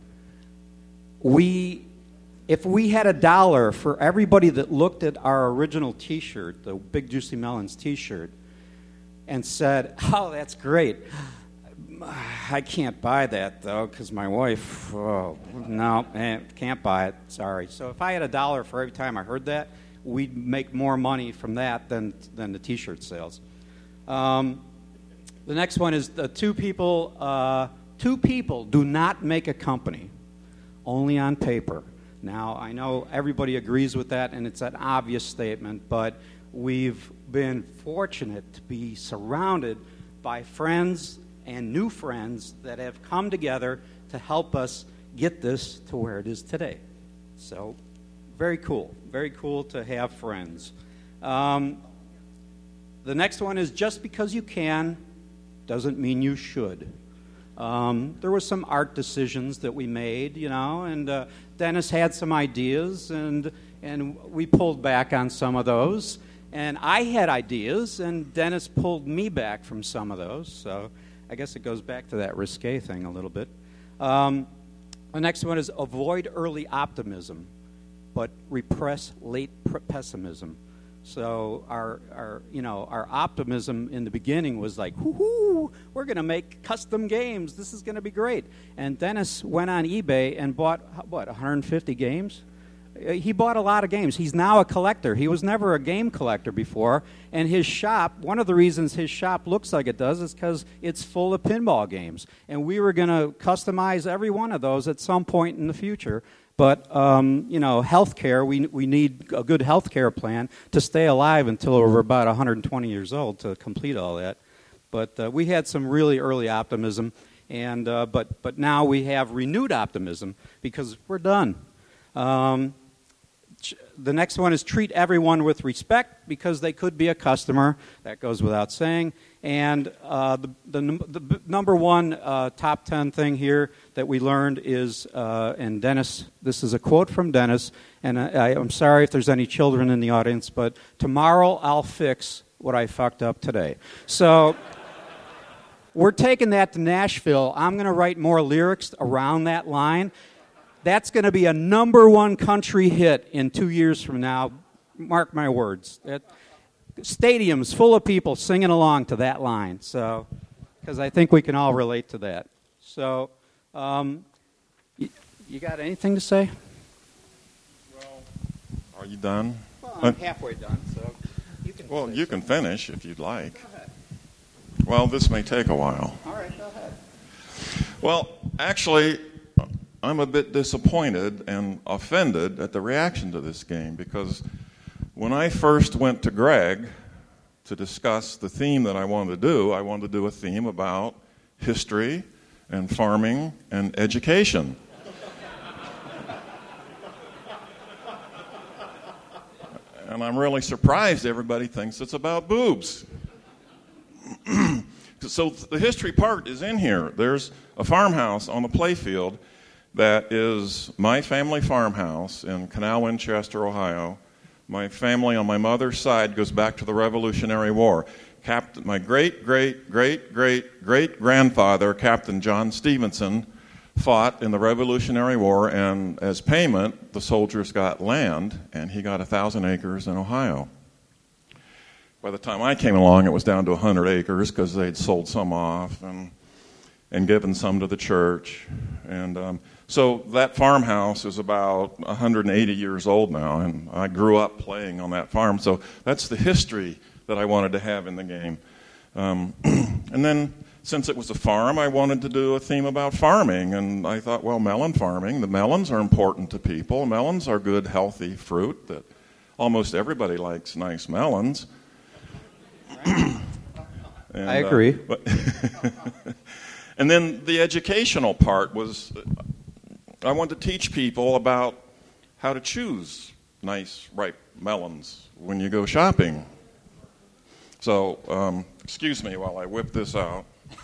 [SPEAKER 11] If we had $1 for everybody that looked at our original T-shirt, the Big Juicy Melons T-shirt, and said, "Oh, that's great. I can't buy that, though, because my wife, can't buy it. Sorry." So if I had $1 for every time I heard that, we'd make more money from that than the T-shirt sales. The next one is two people do not make a company, only on paper. Now, I know everybody agrees with that, and it's an obvious statement, but we've been fortunate to be surrounded by friends and new friends that have come together to help us get this to where it is today. So, very cool to have friends. The next one is just because you can doesn't mean you should. There were some art decisions that we made, and Dennis had some ideas, and we pulled back on some of those. And I had ideas, and Dennis pulled me back from some of those. So I guess it goes back to that risque thing a little bit. The next one is avoid early optimism, but repress late pessimism. So our optimism in the beginning was like, whoo, we're going to make custom games. This is going to be great. And Dennis went on eBay and bought, 150 games? He bought a lot of games. He's now a collector. He was never a game collector before. And his shop, one of the reasons his shop looks like it does is because it's full of pinball games. And we were going to customize every one of those at some point in the future. But, healthcare, we need a good healthcare plan to stay alive until we're about 120 years old to complete all that. But we had some really early optimism, and but now we have renewed optimism because we're done. The next one is treat everyone with respect because they could be a customer. That goes without saying. And the number one top 10 thing here that we learned is, and Dennis, this is a quote from Dennis, and I'm sorry if there's any children in the audience, but tomorrow I'll fix what I fucked up today. So we're taking that to Nashville. I'm going to write more lyrics around that line. That's going to be a number one country hit in 2 years from now. Mark my words. Stadiums full of people singing along to that line. So, because I think we can all relate to that. So, you got anything to say?
[SPEAKER 20] Well, are you done?
[SPEAKER 11] Well, I'm halfway done. So,
[SPEAKER 20] you can finish if you'd like. Go ahead. Well, this may take a while.
[SPEAKER 11] All right, go ahead.
[SPEAKER 20] Well, actually, I'm a bit disappointed and offended at the reaction to this game because when I first went to Greg to discuss the theme that I wanted to do a theme about history and farming and education. And I'm really surprised everybody thinks it's about boobs. So the history part is in here. There's a farmhouse on the playfield that is my family farmhouse in Canal Winchester, Ohio. My family on my mother's side goes back to the Revolutionary War. My great-great-great-great-great-grandfather, Captain John Stevenson, fought in the Revolutionary War, and as payment, the soldiers got land, and he got 1,000 acres in Ohio. By the time I came along, it was down to 100 acres because they'd sold some off, and and given some to the church. And so that farmhouse is about 180 years old now, and I grew up playing on that farm. So that's the history that I wanted to have in the game. And then, since it was a farm, I wanted to do a theme about farming. And I thought, well, melon farming, the melons are important to people. Melons are good, healthy fruit that almost everybody likes nice melons. And,
[SPEAKER 11] I agree.
[SPEAKER 20] And then the educational part was I wanted to teach people about how to choose nice, ripe melons when you go shopping. So, excuse me while I whip this out.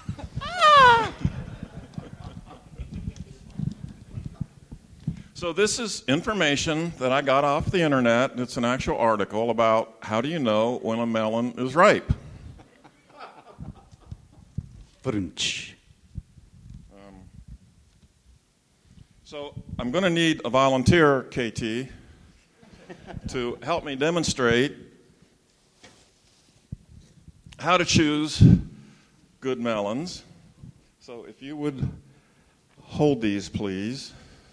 [SPEAKER 20] So this is information that I got off the internet. It's an actual article about how do you know when a melon is ripe. So I'm going to need a volunteer, KT, to help me demonstrate how to choose good melons. So if you would hold these, please.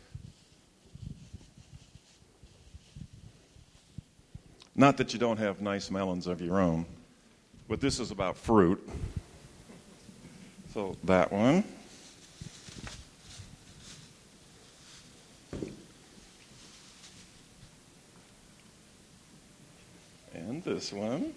[SPEAKER 20] Not that you don't have nice melons of your own, but this is about fruit. So that one. And this one.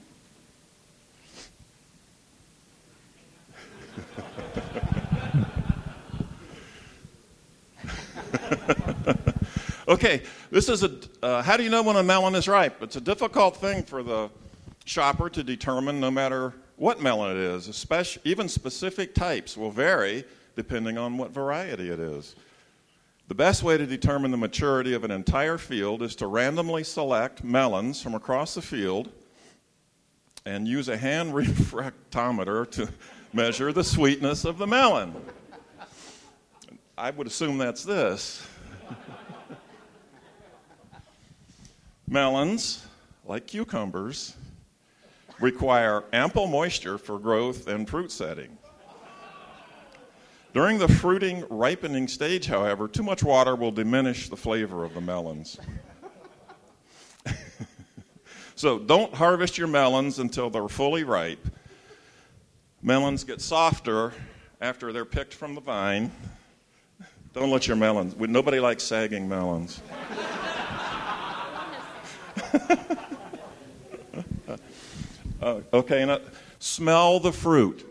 [SPEAKER 20] Okay, this is how do you know when a melon is ripe? It's a difficult thing for the shopper to determine no matter what melon it is. Especially, even specific types will vary depending on what variety it is. The best way to determine the maturity of an entire field is to randomly select melons from across the field and use a hand refractometer to measure the sweetness of the melon. I would assume that's this. Melons, like cucumbers, require ample moisture for growth and fruit setting. During the fruiting, ripening stage, however, too much water will diminish the flavor of the melons. So don't harvest your melons until they're fully ripe. Melons get softer after they're picked from the vine. Don't let your melons, nobody likes sagging melons. Okay, now smell the fruit.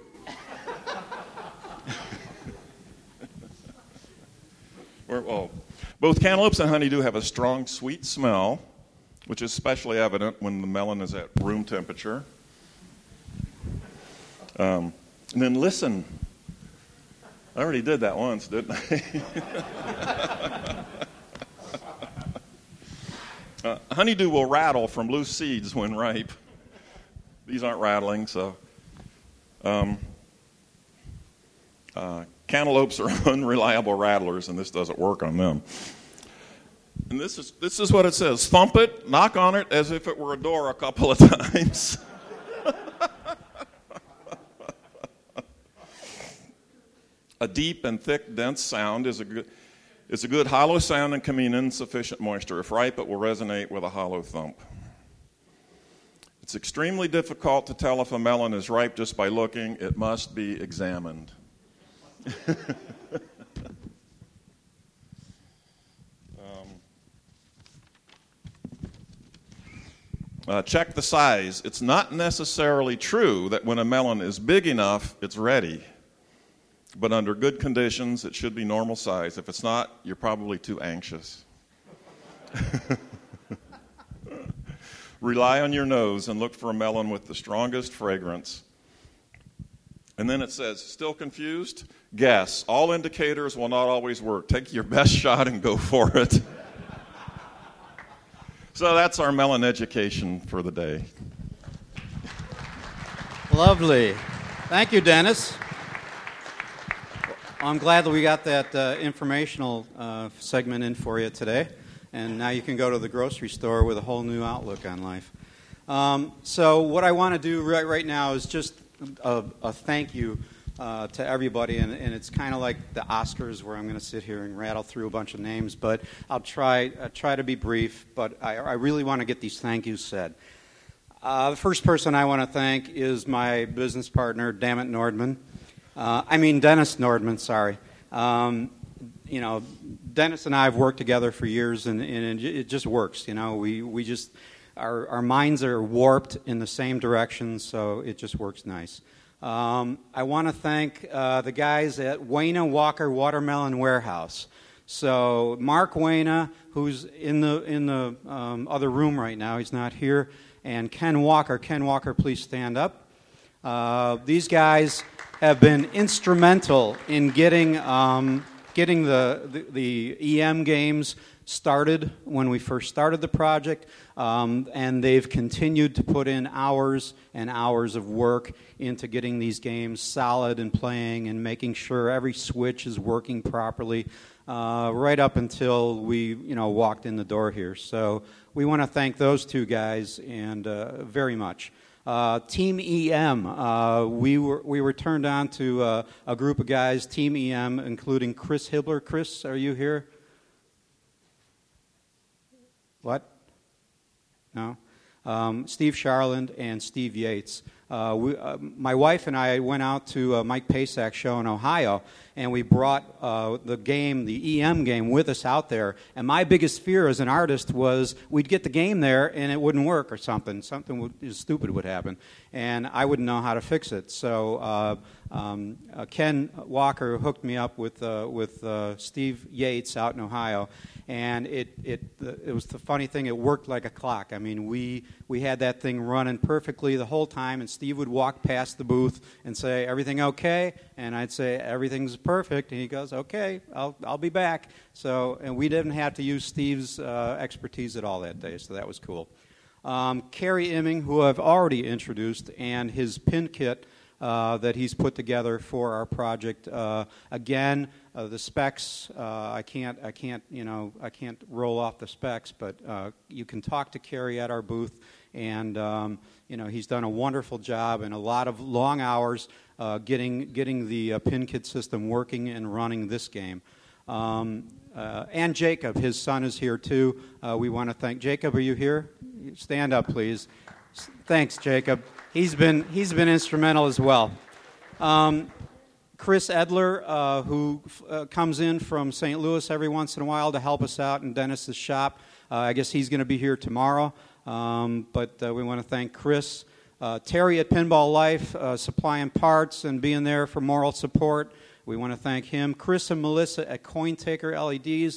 [SPEAKER 20] Both cantaloupes and honeydew have a strong sweet smell, which is especially evident when the melon is at room temperature. And then listen. I already did that once, didn't I? Honeydew will rattle from loose seeds when ripe. These aren't rattling, so. Cantaloupes are unreliable rattlers, and this doesn't work on them. And this is what it says. Thump it, knock on it as if it were a door a couple of times. A deep and thick, dense sound is a good hollow sound and can mean insufficient moisture. If ripe, it will resonate with a hollow thump. It's extremely difficult to tell if a melon is ripe just by looking. It must be examined. Check the size. It's not necessarily true that when a melon is big enough, it's ready. But under good conditions, it should be normal size. If it's not, you're probably too anxious. Rely on your nose and look for a melon with the strongest fragrance. And then it says, still confused? Guess. All indicators will not always work. Take your best shot and go for it. So that's our melon education for the day.
[SPEAKER 11] Lovely. Thank you, Dennis. I'm glad that we got that informational segment in for you today. And now you can go to the grocery store with a whole new outlook on life. So what I want to do right now is just a thank you to everybody, and it's kind of like the Oscars where I'm going to sit here and rattle through a bunch of names, but I'll try to be brief, but I really want to get these thank yous said. The first person I want to thank is my business partner, Dennis Nordman, sorry. Dennis and I have worked together for years, and it just works. We just, our minds are warped in the same direction, so it just works nice. I want to thank the guys at Wayna Walker Watermelon Warehouse. So Mark Wayna, who's in the other room right now, he's not here, and Ken Walker. Ken Walker, please stand up. These guys have been instrumental in getting the EM games started when we first started the project, and they've continued to put in hours and hours of work into getting these games solid and playing and making sure every switch is working properly right up until we walked in the door here. So we want to thank those two guys and very much. Team EM, we were turned on to a group of guys, Team EM, including Chris Hibbler. Chris, are you here? What? No? Steve Charland and Steve Yates. My wife and I went out to Mike Pasak's show in Ohio, and we brought the EM game with us out there. And my biggest fear as an artist was we'd get the game there and it wouldn't work or something. Something stupid would happen, and I wouldn't know how to fix it. So Ken Walker hooked me up with Steve Yates out in Ohio, and it was the funny thing. It worked like a clock. I mean, we had that thing running perfectly the whole time, and Steve would walk past the booth and say, "Everything okay?" And I'd say, "Everything's perfect." And he goes, "Okay, I'll be back." So, and we didn't have to use Steve's expertise at all that day, so that was cool. Kerry Imming, who I've already introduced, and his pin kit that he's put together for our project. Again, the specs, I can't roll off the specs, but you can talk to Kerry at our booth, and he's done a wonderful job and a lot of long hours getting the pin kit system working and running this game. And Jacob, his son, is here too. We want to thank Jacob. Are you here? Stand up, please. Thanks, Jacob. He's been instrumental as well. Chris Edler, who comes in from St. Louis every once in a while to help us out in Dennis's shop. I guess he's going to be here tomorrow. But we want to thank Chris. Terry at Pinball Life, supplying parts and being there for moral support. We want to thank him. Chris and Melissa at CoinTaker LEDs.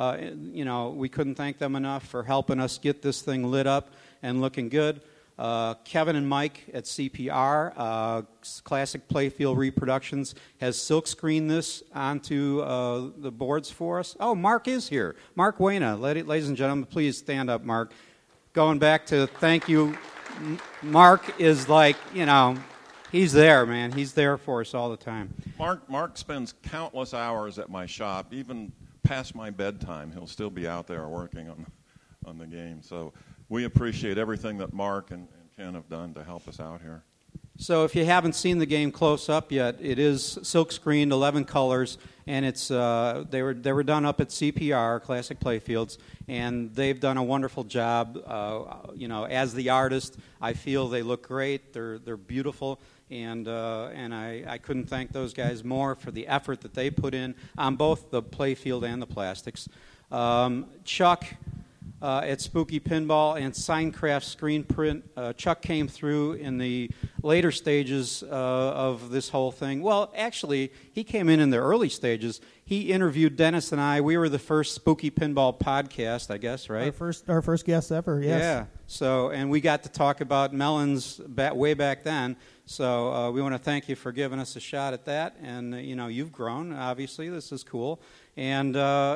[SPEAKER 11] We couldn't thank them enough for helping us get this thing lit up and looking good. Kevin and Mike at CPR, Classic Playfield Reproductions, has silk screened this onto the boards for us. Oh, Mark is here. Mark Wayna. Ladies and gentlemen, please stand up, Mark. Going back to thank you, Mark is like, he's there, man. He's there for us all the time.
[SPEAKER 20] Mark spends countless hours at my shop, even past my bedtime. He'll still be out there working on the game. So we appreciate everything that Mark and Ken have done to help us out here.
[SPEAKER 11] So if you haven't seen the game close up yet, it is silk screened, 11 colors, and it's they were done up at CPR, Classic Playfields, and they've done a wonderful job. As the artist, I feel they look great. They're beautiful, and I couldn't thank those guys more for the effort that they put in on both the playfield and the plastics. Chuck at Spooky Pinball and Signcraft Screen Print. Chuck came through in the later stages of this whole thing. Well, actually, he came in the early stages. He interviewed Dennis and I. We were the first Spooky Pinball podcast, I guess, right?
[SPEAKER 3] Our first guest ever, yes.
[SPEAKER 11] Yeah. So, and we got to talk about melons way back then. So we want to thank you for giving us a shot at that. And, you've grown, obviously. This is cool. And,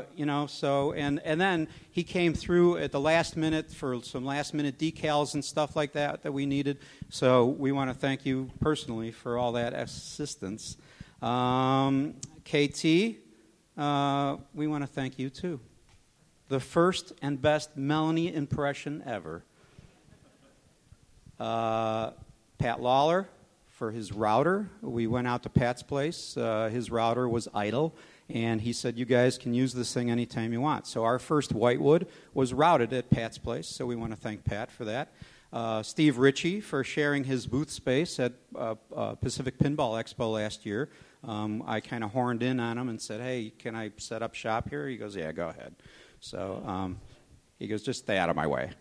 [SPEAKER 11] and then he came through at the last minute for some last-minute decals and stuff like that we needed. So we want to thank you personally for all that assistance. KT, we want to thank you, too. The first and best Melanie impression ever. Pat Lawler for his router. We went out to Pat's place. His router was idle, and he said, you guys can use this thing anytime you want. So our first whitewood was routed at Pat's place, so we want to thank Pat for that. Steve Ritchie for sharing his booth space at Pacific Pinball Expo last year. I kind of horned in on him and said, hey, can I set up shop here? He goes, yeah, go ahead. So he goes, just stay out of my way.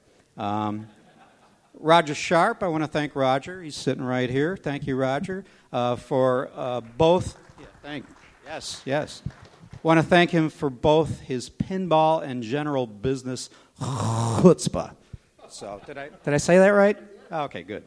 [SPEAKER 11] Roger Sharp, I want to thank Roger. He's sitting right here. Thank you, Roger, for both. Yeah, yes. Want to thank him for both his pinball and general business chutzpah. So did I say that right? Oh, okay, good.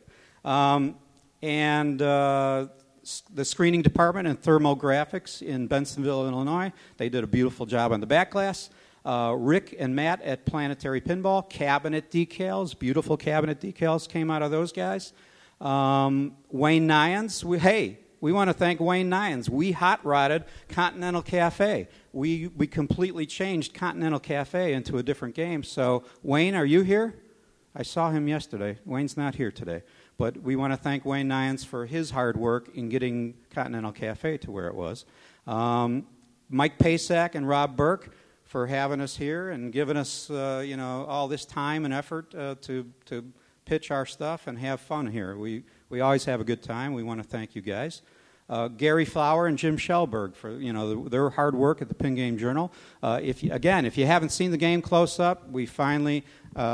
[SPEAKER 11] And the screening department and thermographics in Bensonville, Illinois, they did a beautiful job on the back glass. Rick and Matt at Planetary Pinball, cabinet decals, beautiful cabinet decals came out of those guys. Wayne Nyans, we want to thank Wayne Nyans. We hot-rodded Continental Cafe. We completely changed Continental Cafe into a different game. So, Wayne, are you here? I saw him yesterday. Wayne's not here today. But we want to thank Wayne Nyans for his hard work in getting Continental Cafe to where it was. Mike Pasak and Rob Burke for having us here and giving us all this time and effort to pitch our stuff and have fun here. We always have a good time. We want to thank you guys. Gary Flower and Jim Shellberg for their hard work at the Pin Game Journal. If you haven't seen the game close up, we finally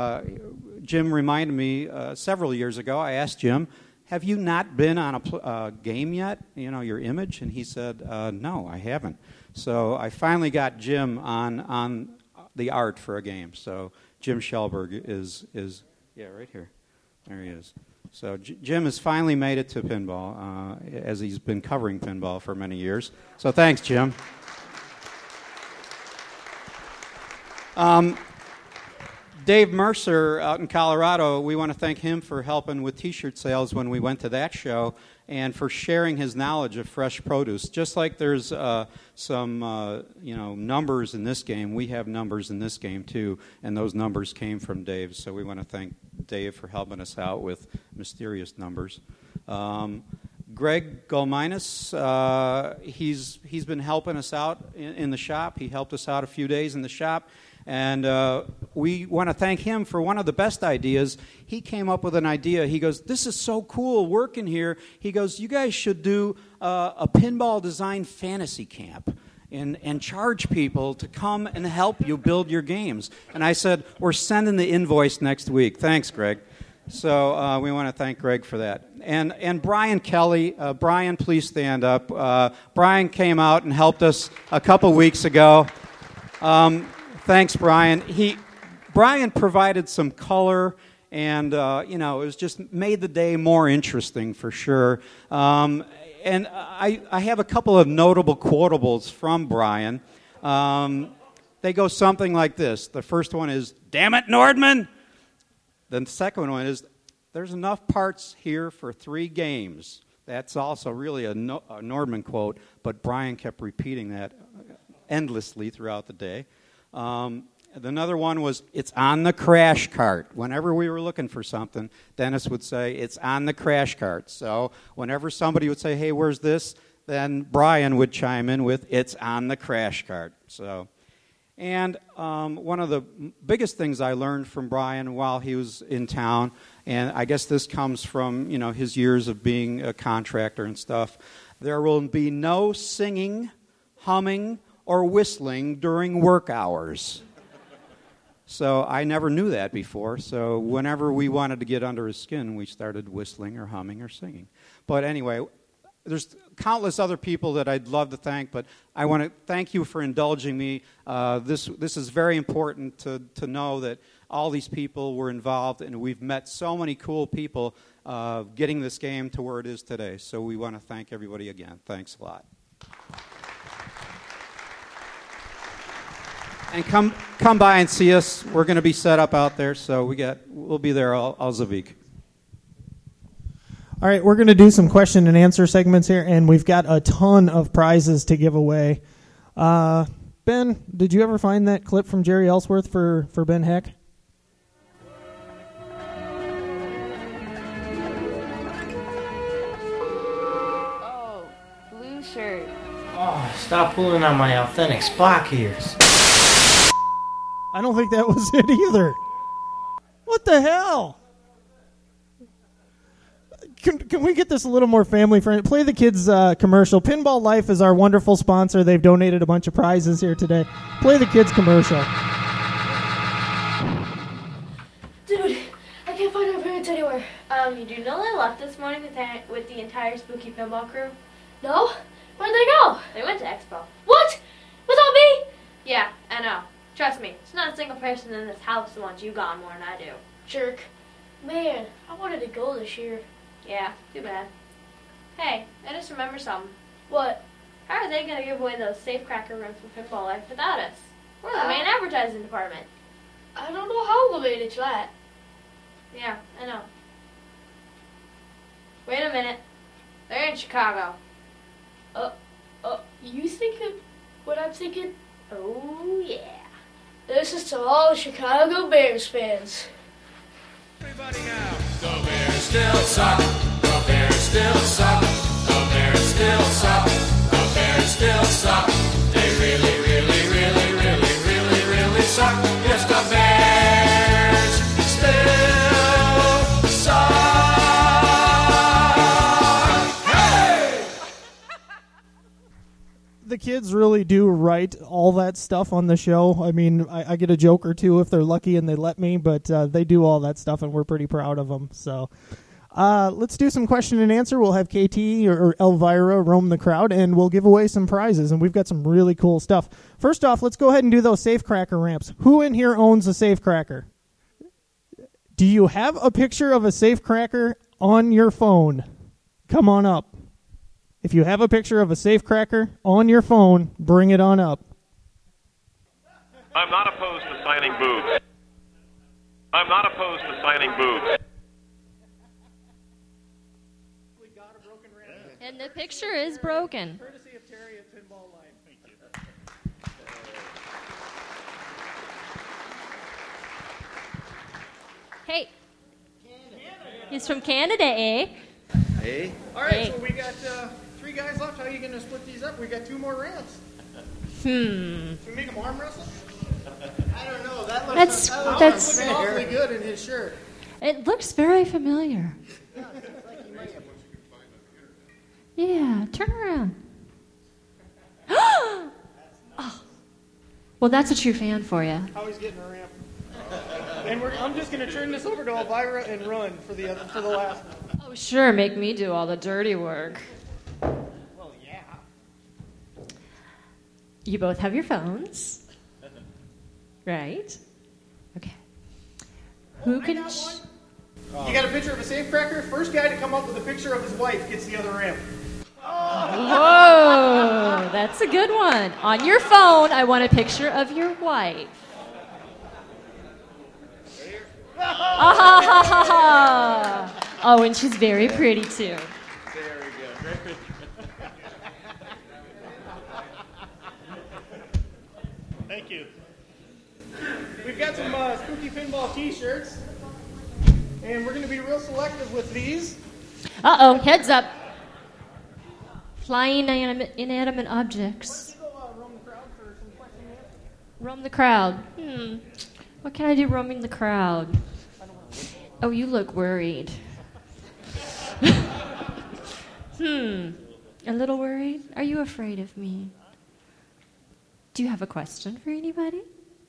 [SPEAKER 11] Jim reminded me several years ago. I asked Jim, "Have you not been on a game yet? Your image?" And he said, "No, I haven't." So I finally got Jim on the art for a game. So Jim Shellberg is right here. There he is. So Jim has finally made it to pinball, as he's been covering pinball for many years. So thanks, Jim. Dave Mercer out in Colorado, we want to thank him for helping with T-shirt sales when we went to that show and for sharing his knowledge of fresh produce. Just like there's some numbers in this game, we have numbers in this game too, and those numbers came from Dave. So we want to thank Dave for helping us out with mysterious numbers. Greg Golminas, he's been helping us out in the shop. He helped us out a few days in the shop. And we want to thank him for one of the best ideas. He came up with an idea. He goes, this is so cool working here. He goes, you guys should do a pinball design fantasy camp and charge people to come and help you build your games. And I said, we're sending the invoice next week. Thanks, Greg. So we want to thank Greg for that. And Brian Kelly, Brian, please stand up. Brian came out and helped us a couple weeks ago. Thanks, Brian. Brian provided some color, and it was just made the day more interesting for sure. And I have a couple of notable quotables from Brian. They go something like this. The first one is, "Damn it, Nordman!" The second one is, "There's enough parts here for 3 games." That's also really a Nordman quote, but Brian kept repeating that endlessly throughout the day. Another one was, "It's on the crash cart." Whenever we were looking for something, Dennis would say, "It's on the crash cart." So whenever somebody would say, "Hey, where's this?" then Brian would chime in with, "It's on the crash cart." So, and one of the biggest things I learned from Brian while he was in town, and I guess this comes from his years of being a contractor and stuff, there will be no singing, humming, or whistling during work hours. So I never knew that before. So whenever we wanted to get under his skin, we started whistling or humming or singing. But anyway, there's countless other people that I'd love to thank, but I want to thank you for indulging me. This is very important to know that all these people were involved, and we've met so many cool people getting this game to where it is today. So we want to thank everybody again. Thanks a lot. And come by and see us. We're going to be set up out there, so we'll be there all week.
[SPEAKER 3] All right, we're going to do some question and answer segments here, and we've got a ton of prizes to give away. Ben, did you ever find that clip from Jerry Ellsworth for Ben Heck?
[SPEAKER 7] Oh, stop pulling on my authentic Spock ears.
[SPEAKER 3] I don't think that was it either. What the hell? Can we get this a little more family friendly? Play the kids' commercial. Pinball Life is our wonderful sponsor. They've donated a bunch of prizes here today. Play the kids' commercial.
[SPEAKER 10] Dude, I can't find my parents anywhere. You do know they left this morning with the entire Spooky Pinball crew? No? Where'd they go? They went to Expo. What? Without me? Yeah, I know. Trust me, there's not a single person in this house who wants you gone more than I do. Jerk. Man, I wanted to go this year. Yeah, too bad. Hey, I just remembered something. What? How are they going to give away those safecracker rooms for Pinball Life without us? We're the main advertising department. I don't know how we'll manage that. Yeah, I know. Wait a minute. They're in Chicago. You thinking what I'm thinking? Oh, yeah. This is to all Chicago Bears fans.
[SPEAKER 23] Everybody now. The Bears still suck. The Bears still suck. The Bears still suck. The Bears still suck. They really, really, really, really, really, really suck. Yes, the Bears still suck. Hey!
[SPEAKER 3] The kids really do write all that stuff on the show. I mean, I get a joke or two if they're lucky and they let me, but they do all that stuff, and we're pretty proud of them. So let's do some question and answer. We'll have KT or Elvira roam the crowd, and we'll give away some prizes, and we've got some really cool stuff. First off, let's go ahead and do those safecracker ramps. Who in here owns a safecracker? Do you have a picture of a safecracker on your phone? Come on up. If you have a picture of a safecracker on your phone, bring it on up.
[SPEAKER 1] I'm not opposed to signing boobs. I'm not opposed to signing boobs.
[SPEAKER 5] And the picture is broken.
[SPEAKER 3] Courtesy of Terry at Pinball Life. Thank you.
[SPEAKER 5] Hey. He's from Canada, eh?
[SPEAKER 11] Hey.
[SPEAKER 3] All right,
[SPEAKER 5] Hey.
[SPEAKER 3] so we got 3 guys left. How are you going to split these up? We got 2 more ramps.
[SPEAKER 5] Hmm.
[SPEAKER 3] Should we make them arm wrestle?
[SPEAKER 4] I don't know. That
[SPEAKER 5] That's-
[SPEAKER 4] looks
[SPEAKER 3] looking awfully good in his shirt.
[SPEAKER 5] It looks very familiar. Yeah, turn around. Oh. Well, that's a true fan for you.
[SPEAKER 3] How he's getting a ramp. And I'm just going to turn this over to Elvira and run for the last one.
[SPEAKER 5] Oh, sure, make me do all the dirty work.
[SPEAKER 3] Well, yeah.
[SPEAKER 5] You both have your phones, right? Okay. Who can?
[SPEAKER 3] You got a picture of a safecracker? First guy to come up with a picture of his wife gets the other ramp.
[SPEAKER 5] Whoa, that's a good one. On your phone, I want a picture of your wife. Ah, ha, ha, ha, ha. Oh, and she's very pretty, too.
[SPEAKER 23] Very good.
[SPEAKER 3] Thank you. We've got some Spooky Pinball t-shirts, and we're going to be real selective with these.
[SPEAKER 5] Uh-oh, heads up. Flying inanimate objects. Roam the crowd. What can I do roaming the crowd? Oh, you look worried. A little worried? Are you afraid of me? Do you have a question for anybody?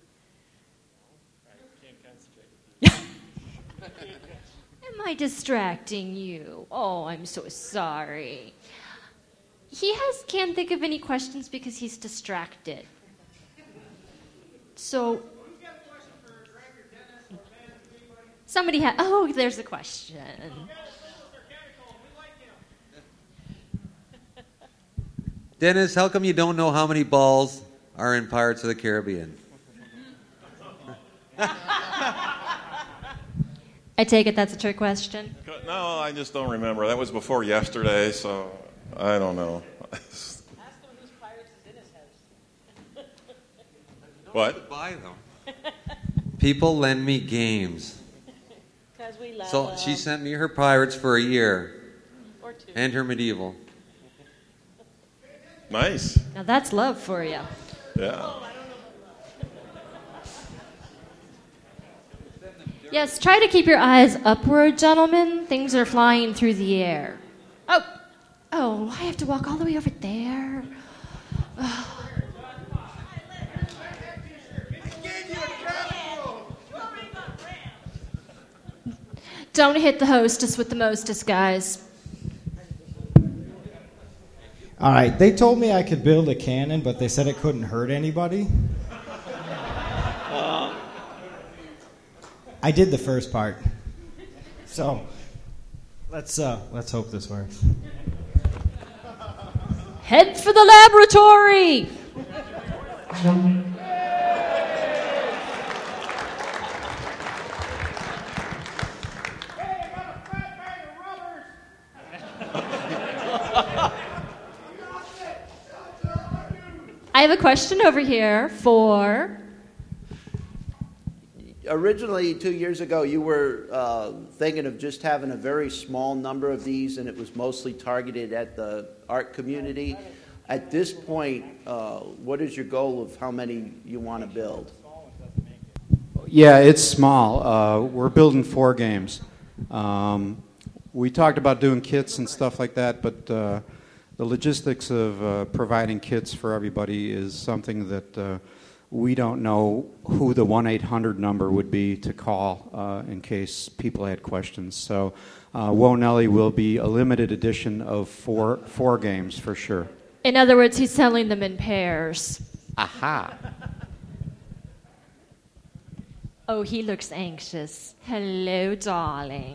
[SPEAKER 18] I can't concentrate.
[SPEAKER 5] Am I distracting you? Oh, I'm so sorry. He can't think of any questions because he's distracted. So, somebody had. Oh, there's a question.
[SPEAKER 24] Dennis, how come you don't know how many balls are in Pirates of the Caribbean?
[SPEAKER 5] I take it that's a trick question.
[SPEAKER 20] No, I just don't remember. That was before yesterday, so I don't know. What?
[SPEAKER 24] Buy them. People lend me games.
[SPEAKER 25] Because we love
[SPEAKER 24] So she sent me her Pirates for a year.
[SPEAKER 25] Or 2.
[SPEAKER 24] And her Medieval.
[SPEAKER 20] Nice.
[SPEAKER 5] Now that's love for you.
[SPEAKER 20] Yeah.
[SPEAKER 5] Yes, try to keep your eyes upward, gentlemen. Things are flying through the air. Oh, I have to walk all the way over there. Oh. Don't hit the hostess with the mostest, guys.
[SPEAKER 4] All right, they told me I could build a cannon, but they said it couldn't hurt anybody. I did the first part. So, let's hope this works.
[SPEAKER 5] Head for the laboratory! I have a question over here for...
[SPEAKER 9] Originally, 2 years ago, you were thinking of just having a very small number of these, and it was mostly targeted at the art community. At this point, what is your goal of how many you want to build?
[SPEAKER 11] Yeah, it's small. We're building 4 games. We talked about doing kits and stuff like that, but the logistics of providing kits for everybody is something that we don't know who the 1-800 number would be to call in case people had questions. So Whoa Nelly will be a limited edition of four games for sure.
[SPEAKER 5] In other words, he's selling them in pairs.
[SPEAKER 11] Aha.
[SPEAKER 5] Oh, he looks anxious. Hello, darling.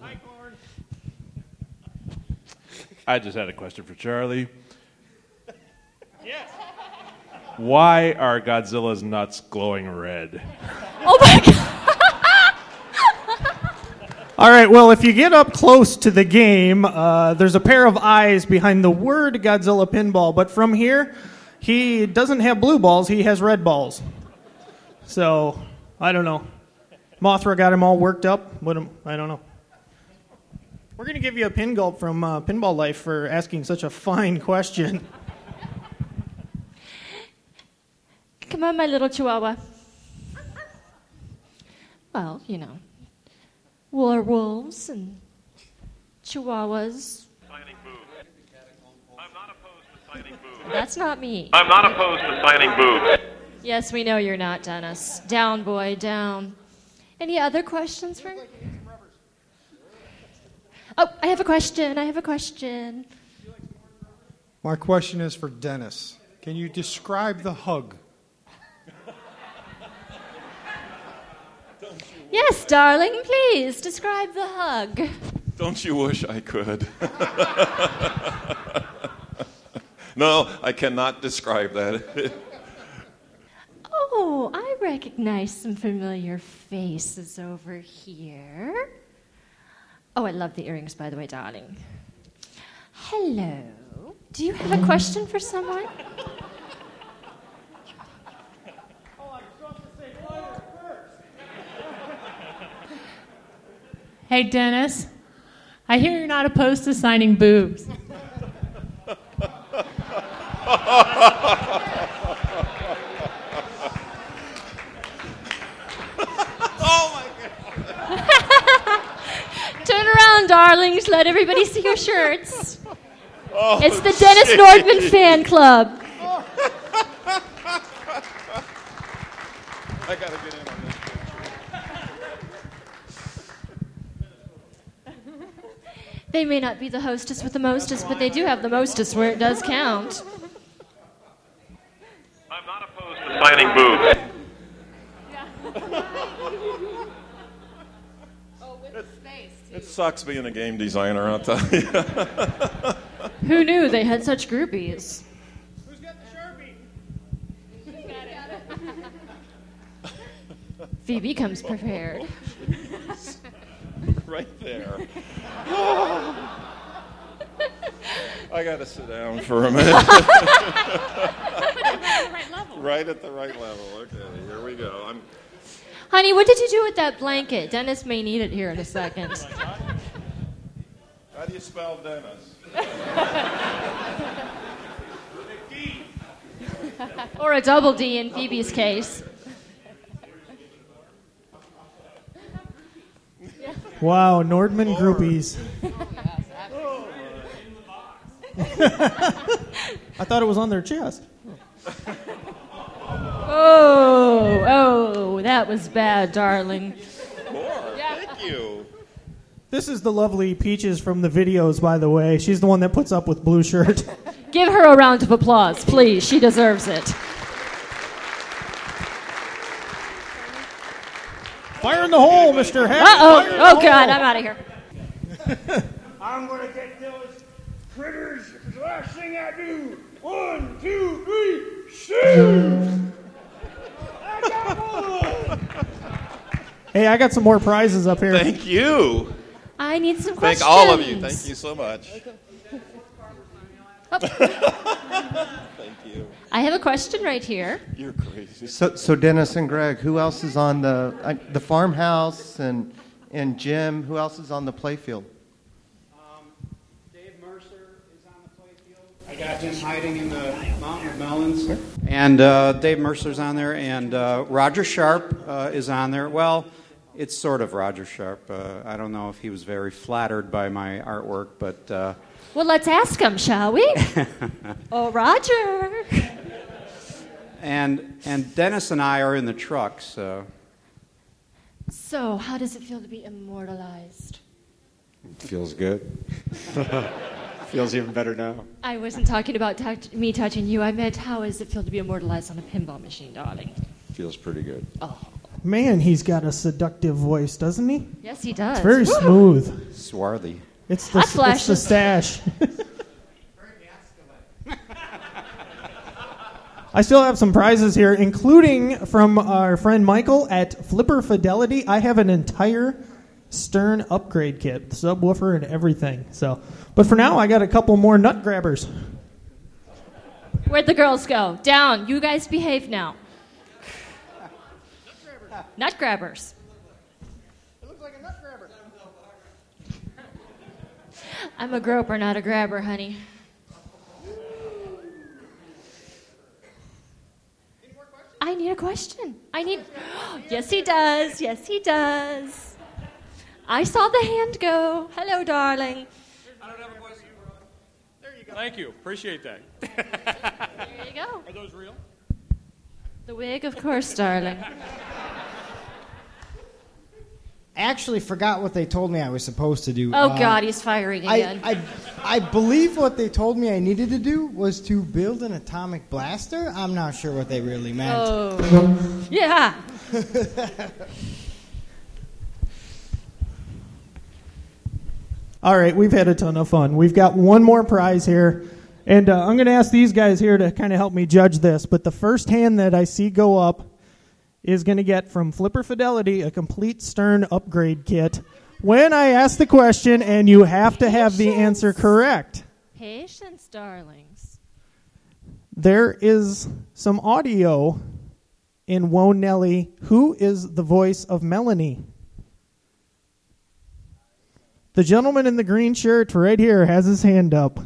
[SPEAKER 13] I just had a question for Charlie. Yes. Why are Godzilla's nuts glowing red?
[SPEAKER 5] Oh my God!
[SPEAKER 3] All right, well, if you get up close to the game, there's a pair of eyes behind the word Godzilla Pinball, but from here, he doesn't have blue balls, he has red balls. So, I don't know. Mothra got him all worked up with him. I don't know. We're going to give you a pin gulp from Pinball Life for asking such a fine question.
[SPEAKER 5] Come on, my little chihuahua. Well, you know, werewolves and chihuahuas.
[SPEAKER 1] Signing boobs. I'm not opposed to signing boobs.
[SPEAKER 5] That's not me.
[SPEAKER 1] I'm not opposed to signing boobs.
[SPEAKER 5] Yes, we know you're not, Dennis. Down, boy, down. Any other questions for me? Oh, I have a question.
[SPEAKER 14] My question is for Dennis. Can you describe the hug?
[SPEAKER 5] Yes, darling, please describe the hug.
[SPEAKER 20] Don't you wish I could? No, I cannot describe that.
[SPEAKER 5] Oh, I recognize some familiar faces over here. Oh, I love the earrings, by the way, darling. Hello. Do you have a question for someone?
[SPEAKER 15] Hey, Dennis, I hear you're not opposed to signing boobs.
[SPEAKER 5] Turn around, darlings. Let everybody see your shirts.
[SPEAKER 20] Oh,
[SPEAKER 5] it's the Dennis Nordman fan club.
[SPEAKER 20] I gotta get in on this.
[SPEAKER 5] They may not be the hostess with the mostest, but they do have the mostest where it does count.
[SPEAKER 1] I'm not opposed to signing boobs.
[SPEAKER 20] It sucks being a game designer, I'll tell you.
[SPEAKER 5] Who knew they had such groupies?
[SPEAKER 3] Who's got the Sharpie?
[SPEAKER 5] Phoebe comes prepared.
[SPEAKER 20] Right there. I gotta sit down for a minute. Right at the right level. Okay, here we go.
[SPEAKER 5] Honey, what did you do with that blanket? Dennis may need it here in a second.
[SPEAKER 20] How do you spell Dennis?
[SPEAKER 5] Or a double D in Phoebe's case.
[SPEAKER 3] Wow, Nordman groupies. I thought it was on their chest.
[SPEAKER 5] Oh, that was bad, darling.
[SPEAKER 20] Thank you.
[SPEAKER 3] This is the lovely Peaches from the videos, by the way. She's the one that puts up with blue shirt.
[SPEAKER 5] Give her a round of applause, please. She deserves it.
[SPEAKER 3] Fire in the hole, Mr. Hack.
[SPEAKER 5] Uh-oh. Oh, God, I'm out of here.
[SPEAKER 19] I'm going to get those critters. The last thing I do. 1, 2, 3, shoot! I got one!
[SPEAKER 3] Hey, I got some more prizes up here.
[SPEAKER 20] Thank you.
[SPEAKER 5] I need some
[SPEAKER 20] Thank
[SPEAKER 5] questions.
[SPEAKER 20] all of you. Thank you so much.
[SPEAKER 5] Oh.
[SPEAKER 20] Thank you.
[SPEAKER 5] I have a question right here.
[SPEAKER 20] You're crazy.
[SPEAKER 2] So Dennis and Greg, who else is on the farmhouse and Jim? Who else is on the playfield?
[SPEAKER 4] Dave Mercer is on the playfield. I got him hiding in the mountain of melons.
[SPEAKER 11] And Dave Mercer's on there, and Roger Sharp is on there. Well, it's sort of Roger Sharp. I don't know if he was very flattered by my artwork, but...
[SPEAKER 5] Well, let's ask him, shall we? Oh, Roger.
[SPEAKER 11] And Dennis and I are in the truck, so...
[SPEAKER 5] So, how does it feel to be immortalized?
[SPEAKER 11] Feels good. Feels even better now.
[SPEAKER 5] I wasn't talking about me touching you. I meant, how does it feel to be immortalized on a pinball machine, darling?
[SPEAKER 11] Feels pretty good.
[SPEAKER 5] Oh.
[SPEAKER 3] Man, he's got a seductive voice, doesn't he?
[SPEAKER 5] Yes, he does.
[SPEAKER 3] It's very
[SPEAKER 5] Woo!
[SPEAKER 3] smooth.
[SPEAKER 11] Swarthy.
[SPEAKER 3] It's the stash. I still have some prizes here, including from our friend Michael at Flipper Fidelity. I have an entire Stern upgrade kit, subwoofer and everything. So, but for now, I got a couple more nut grabbers.
[SPEAKER 5] Where'd the girls go? Down. You guys behave now. Nut grabbers.
[SPEAKER 4] It looks like a nut grabber.
[SPEAKER 5] I'm a groper, not a grabber, honey. I need a question. Yes, he does. Yes, he does. I saw the hand go. Hello, darling.
[SPEAKER 12] I don't have a question. There you go. Thank you. Appreciate that.
[SPEAKER 5] There you go.
[SPEAKER 12] Are those real?
[SPEAKER 5] The wig, of course, darling.
[SPEAKER 4] I actually forgot what they told me I was supposed to do.
[SPEAKER 5] Oh, God, he's firing again.
[SPEAKER 4] I believe what they told me I needed to do was to build an atomic blaster. I'm not sure what they really meant.
[SPEAKER 5] Oh, yeah.
[SPEAKER 3] All right, we've had a ton of fun. We've got one more prize here, and I'm going to ask these guys here to kind of help me judge this. But the first hand that I see go up is going to get from Flipper Fidelity a complete Stern upgrade kit when I ask the question, and you have to have the answer correct.
[SPEAKER 5] Patience, darlings.
[SPEAKER 3] There is some audio in Whoa Nelly. Who is the voice of Melanie? The gentleman in the green shirt right here has his hand up.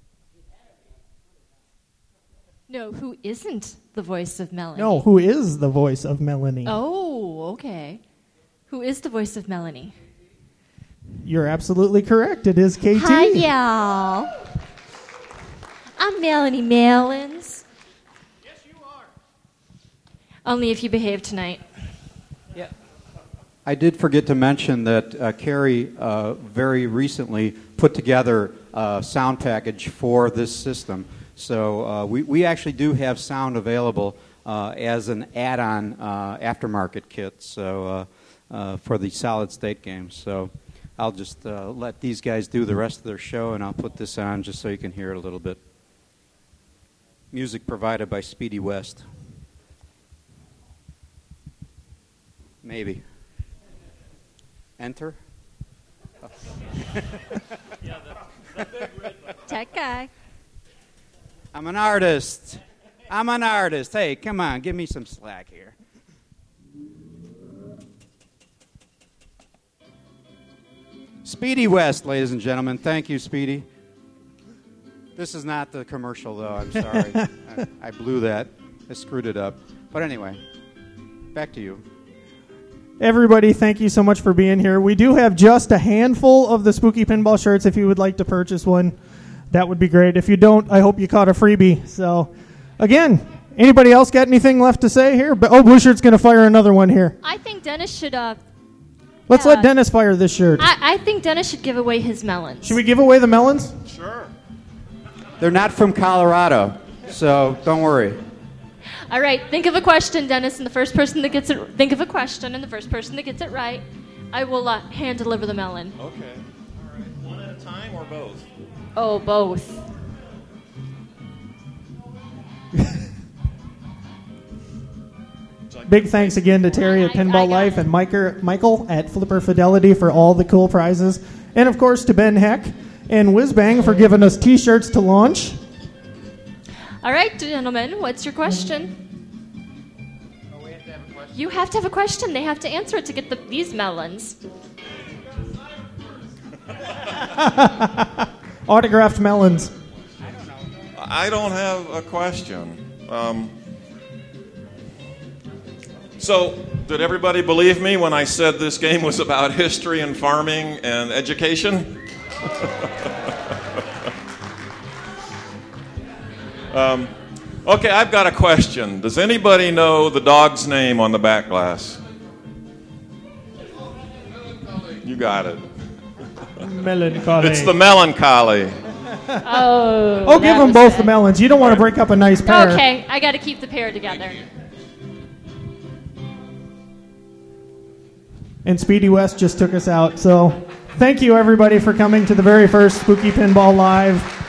[SPEAKER 5] No, who isn't the voice of Melanie?
[SPEAKER 3] No, who is the voice of Melanie?
[SPEAKER 5] Oh, okay. Who is the voice of Melanie?
[SPEAKER 3] You're absolutely correct. It is KT.
[SPEAKER 5] Hi, y'all. I'm Melanie Mellons.
[SPEAKER 12] Yes, you are.
[SPEAKER 5] Only if you behave tonight.
[SPEAKER 11] Yeah. I did forget to mention that Carrie very recently put together a sound package for this system. So we actually do have sound available as an add-on aftermarket kit for the solid-state games. So I'll just let these guys do the rest of their show, and I'll put this on just so you can hear it a little bit. Music provided by Speedy West. Maybe. Enter. Oh.
[SPEAKER 12] Yeah, the big red button.
[SPEAKER 5] Tech guy.
[SPEAKER 11] I'm an artist. Hey, come on, give me some slack here. Speedy West, ladies and gentlemen. Thank you, Speedy. This is not the commercial, though. I'm sorry. I blew that. I screwed it up. But anyway, back to you.
[SPEAKER 3] Everybody, thank you so much for being here. We do have just a handful of the Spooky Pinball shirts. If you would like to purchase one, that would be great. If you don't, I hope you caught a freebie. So, again, anybody else got anything left to say here? Blue Shirt's going to fire another one here.
[SPEAKER 5] I think Dennis should.
[SPEAKER 3] Let's let Dennis fire this shirt.
[SPEAKER 5] I think Dennis should give away his melons.
[SPEAKER 3] Should we give away the melons?
[SPEAKER 20] Sure.
[SPEAKER 11] They're not from Colorado, so don't worry.
[SPEAKER 5] All right, think of a question, Dennis, and the first person that gets it. Think of a question, and the first person that gets it right, I will hand deliver the melon.
[SPEAKER 20] Okay. All right. One at a time or both?
[SPEAKER 5] Oh, both.
[SPEAKER 3] Big thanks again to Terry at Pinball Life and Michael at Flipper Fidelity for all the cool prizes. And, of course, to Ben Heck and Whizbang for giving us T-shirts to launch.
[SPEAKER 5] All right, gentlemen, what's your question? You have to have a question. They have to answer it to get these melons.
[SPEAKER 3] Autographed melons.
[SPEAKER 20] I don't have a question. So, did everybody believe me when I said this game was about history and farming and education? Okay, I've got a question. Does anybody know the dog's name on the back glass? You got it.
[SPEAKER 3] Melancholy.
[SPEAKER 20] It's the melancholy.
[SPEAKER 5] Oh,
[SPEAKER 3] give them both the melons. You don't want to break up a nice pair.
[SPEAKER 5] Okay, I got to keep the pair together.
[SPEAKER 3] And Speedy West just took us out. So thank you, everybody, for coming to the very first Spooky Pinball Live.